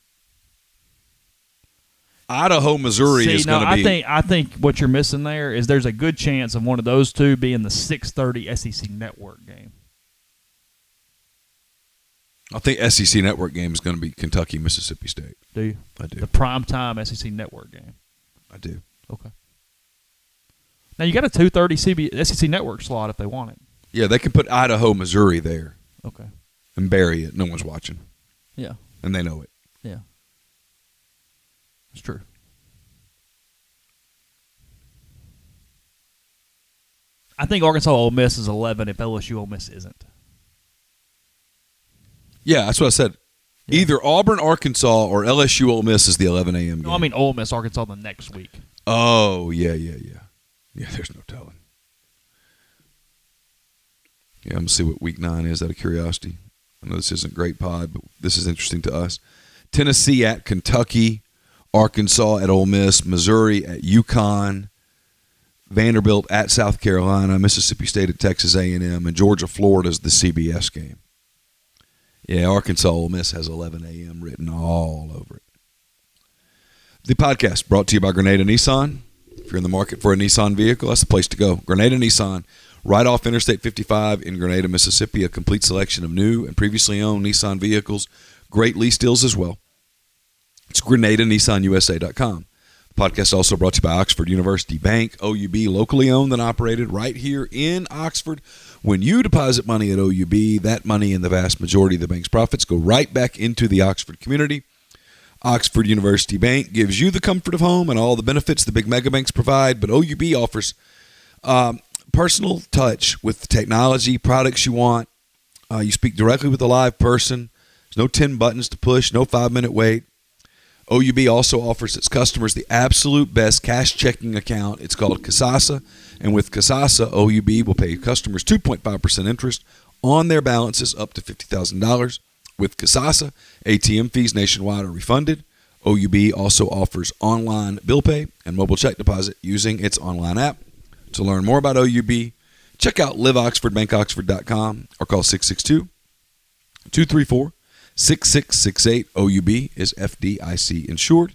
Idaho, Missouri See, is no, going to I be. think I think what you're missing there is there's a good chance of one of those two being the six thirty S E C Network game. I think S E C Network game is going to be Kentucky, Mississippi State. Do you? I do. The primetime S E C Network game. I do. Okay. Now, you got a two thirty C B S E C Network slot if they want it. Yeah, they can put Idaho, Missouri there. Okay. And bury it. No one's watching. Yeah. And they know it. Yeah. It's true. I think Arkansas Ole Miss is eleven if L S U Ole Miss isn't. Yeah, that's what I said. Yeah. Either Auburn, Arkansas, or L S U Ole Miss is the eleven a.m. game. No, I mean Ole Miss, Arkansas the next week. Oh, yeah, yeah, yeah. Yeah, there's no telling. Yeah, I'm going to see what week nine is out of curiosity. I know this isn't great pod, but this is interesting to us. Tennessee at Kentucky, Arkansas at Ole Miss, Missouri at UConn, Vanderbilt at South Carolina, Mississippi State at Texas A and M, and Georgia, Florida is the C B S game. Yeah, Arkansas Ole Miss has eleven a.m. written all over it. The podcast brought to you by Grenada Nissan. If you're in the market for a Nissan vehicle, that's the place to go. Grenada Nissan, right off Interstate fifty-five in Grenada, Mississippi. A complete selection of new and previously owned Nissan vehicles. Great lease deals as well. It's Grenada Nissan U S A dot com. The podcast also brought to you by Oxford University Bank, O U B, locally owned and operated right here in Oxford. When you deposit money at O U B, that money and the vast majority of the bank's profits go right back into the Oxford community. Oxford University Bank gives you the comfort of home and all the benefits the big mega banks provide, but O U B offers um, personal touch with the technology, products you want. Uh, you speak directly with a live person. There's no ten buttons to push, no five-minute wait. O U B also offers its customers the absolute best cash checking account. It's called Kasasa, and with Kasasa, O U B will pay customers two point five percent interest on their balances up to fifty thousand dollars. With Kasasa, A T M fees nationwide are refunded. O U B also offers online bill pay and mobile check deposit using its online app. To learn more about O U B, check out live oxford bank oxford dot com or call six six two, two three four, six six six eight. O U B is F D I C insured.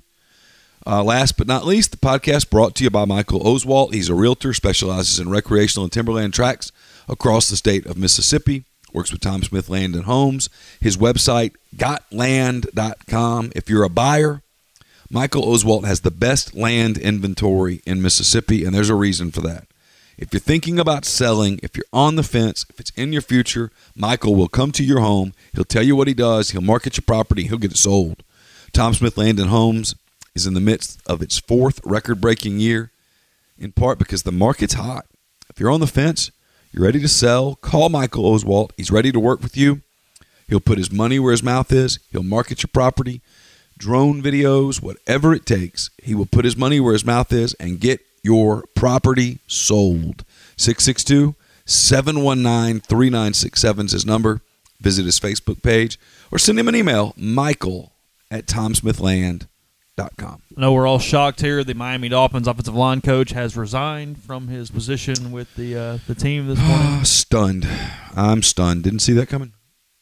Uh, last but not least, the podcast brought to you by Michael Oswalt. He's a realtor, specializes in recreational and timberland tracts across the state of Mississippi. Works with Tom Smith Land and Homes. His website, got land dot com. If you're a buyer, Michael Oswalt has the best land inventory in Mississippi, and there's a reason for that. If you're thinking about selling, if you're on the fence, if it's in your future, Michael will come to your home. He'll tell you what he does. He'll market your property. He'll get it sold. Tom Smith Land and Homes is in the midst of its fourth record-breaking year, in part because the market's hot. If you're on the fence, you're ready to sell, call Michael Oswalt. He's ready to work with you. He'll put his money where his mouth is. He'll market your property, drone videos, whatever it takes. He will put his money where his mouth is and get your property sold. six six two, seven one nine, three nine six seven is his number. Visit his Facebook page or send him an email, michael at tom smith land dot com. I know we're all shocked here. The Miami Dolphins offensive line coach has resigned from his position with the uh, the team this morning. Stunned. I'm stunned. Didn't see that coming?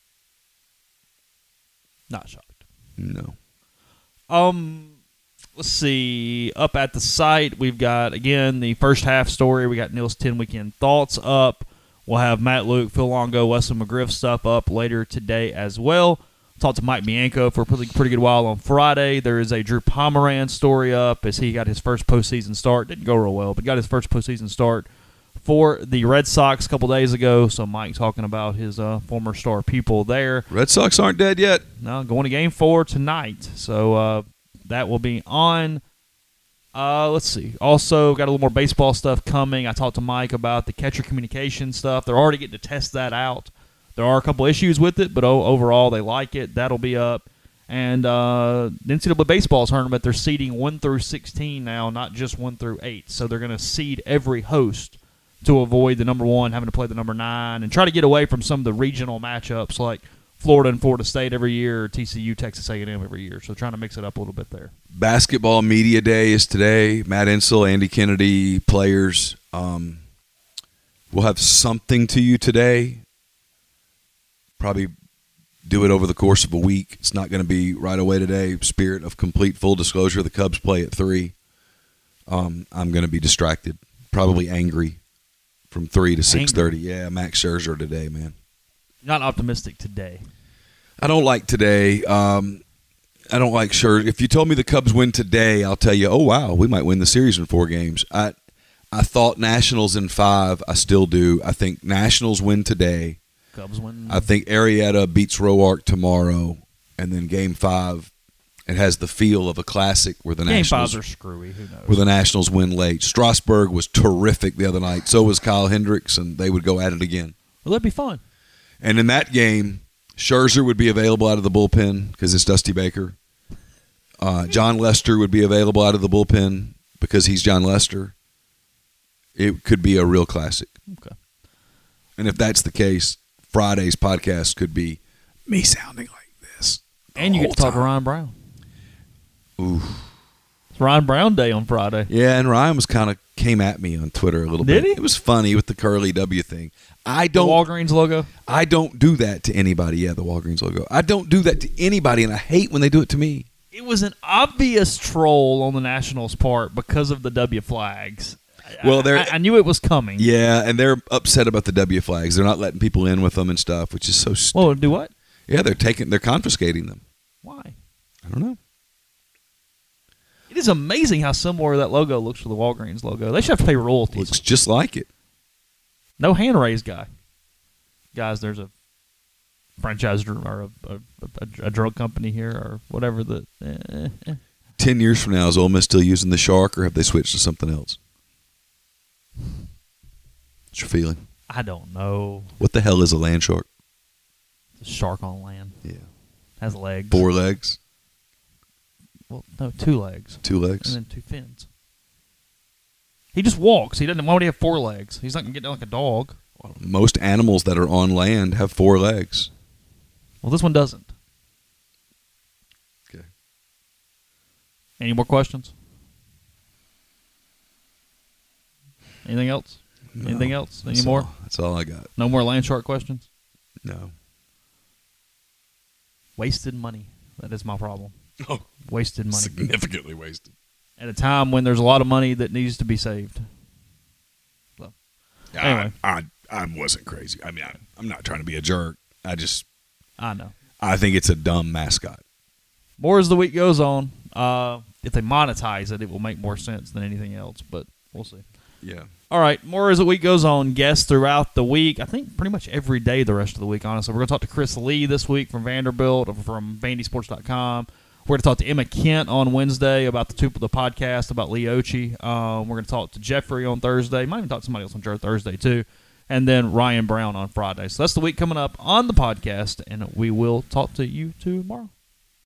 Not shocked. No. Um, let's see. Up at the site, we've got, again, the first half story. We got Neil's ten Weekend Thoughts up. We'll have Matt Luke, Phil Longo, Wesley McGriff stuff up later today as well. Talked to Mike Bianco for a pretty, pretty good while on Friday. There is a Drew Pomeranz story up as he got his first postseason start. Didn't go real well, but got his first postseason start for the Red Sox a couple days ago. So Mike talking about his uh, former star pupil there. Red Sox aren't dead yet. No, going to game four tonight. So uh, that will be on. Uh, let's see. Also, got a little more baseball stuff coming. I talked to Mike about the catcher communication stuff. They're already getting to test that out. There are a couple issues with it, but oh, overall they like it. That'll be up. And uh, the N C double A baseball tournament, they're seeding one through sixteen now, not just one through eight. So they're going to seed every host to avoid the number one having to play the number nine and try to get away from some of the regional matchups like Florida and Florida State every year, or T C U, Texas A and M every year. So trying to mix it up a little bit there. Basketball Media Day is today. Matt Insel, Andy Kennedy, players. Um, we'll have something to you today. Probably do it over the course of a week. It's not going to be right away today. Spirit of complete full disclosure, the Cubs play at three. Um, I'm going to be distracted, probably angry from three to six thirty. Yeah, Max Scherzer today, man. Not optimistic today. I don't like today. Um, I don't like sure. If you told me the Cubs win today, I'll tell you, oh, wow, we might win the series in four games. I I thought Nationals in five. I still do. I think Nationals win today. Cubs win. I think Arrieta beats Roark tomorrow. And then game five, it has the feel of a classic where the Game Nationals fives are screwy. Who knows? where the Nationals win late. Strasburg was terrific the other night. So was Kyle Hendricks, and they would go at it again. Well, that'd be fun. And in that game, Scherzer would be available out of the bullpen because it's Dusty Baker. Uh, John Lester would be available out of the bullpen because he's John Lester. It could be a real classic. Okay. And if that's the case, Friday's podcast could be me sounding like this. And you get to talk to time. Ryan Brown. Ooh. It's Ryan Brown Day on Friday. Yeah, and Ryan was kind of came at me on Twitter a little Did bit. he? It was funny with the Curly W thing. I The don't Walgreens logo. I don't do that to anybody. Yeah, the Walgreens logo. I don't do that to anybody, and I hate when they do it to me. It was an obvious troll on the Nationals' part because of the W flags. Well, I, they're I, I knew it was coming. yeah, and they're upset about the W flags. They're not letting people in with them and stuff, which is so stupid. Well, do what? Yeah, they're taking, they're confiscating them. Why? I don't know. It is amazing how similar that logo looks to the Walgreens logo. They should have to pay royalties. Looks just like it. No hand raised guy. Guys, there's a franchise dr- or a, a, a, a drug company here or whatever. The eh, eh. Ten years from now, is Ole Miss still using the shark, or have they switched to something else? What's your feeling? I don't know. What the hell is a land shark? It's a shark on land. Yeah, Has legs. four legs, Well, no, two legs. two legs. And then two fins. He just walks. He doesn't. Why would he have four legs? He's not gonna get down like a dog. Most animals that are on land have four legs. Well, this one doesn't. Okay. Any more questions? Anything else? No, Anything else? Any that's more? all- That's all I got. No more land shark questions? No. Wasted money. That is my problem. Oh, Wasted money. significantly wasted. At a time when there's a lot of money that needs to be saved. So, anyway. I, I I wasn't crazy. I mean, I, I'm not trying to be a jerk. I just I know. I think it's a dumb mascot. More as the week goes on. Uh, if they monetize it, it will make more sense than anything else, but we'll see. Yeah. All right, more as the week goes on. Guests throughout the week. I think pretty much every day the rest of the week, honestly. We're going to talk to Chris Lee this week from Vanderbilt, from Vandy Sports dot com. We're going to talk to Emma Kent on Wednesday about the two, the podcast about Lee Ochi. Um, we're going to talk to Jeffrey on Thursday. Might even talk to somebody else on Joe Thursday, too. And then Ryan Brown on Friday. So that's the week coming up on the podcast, and we will talk to you tomorrow.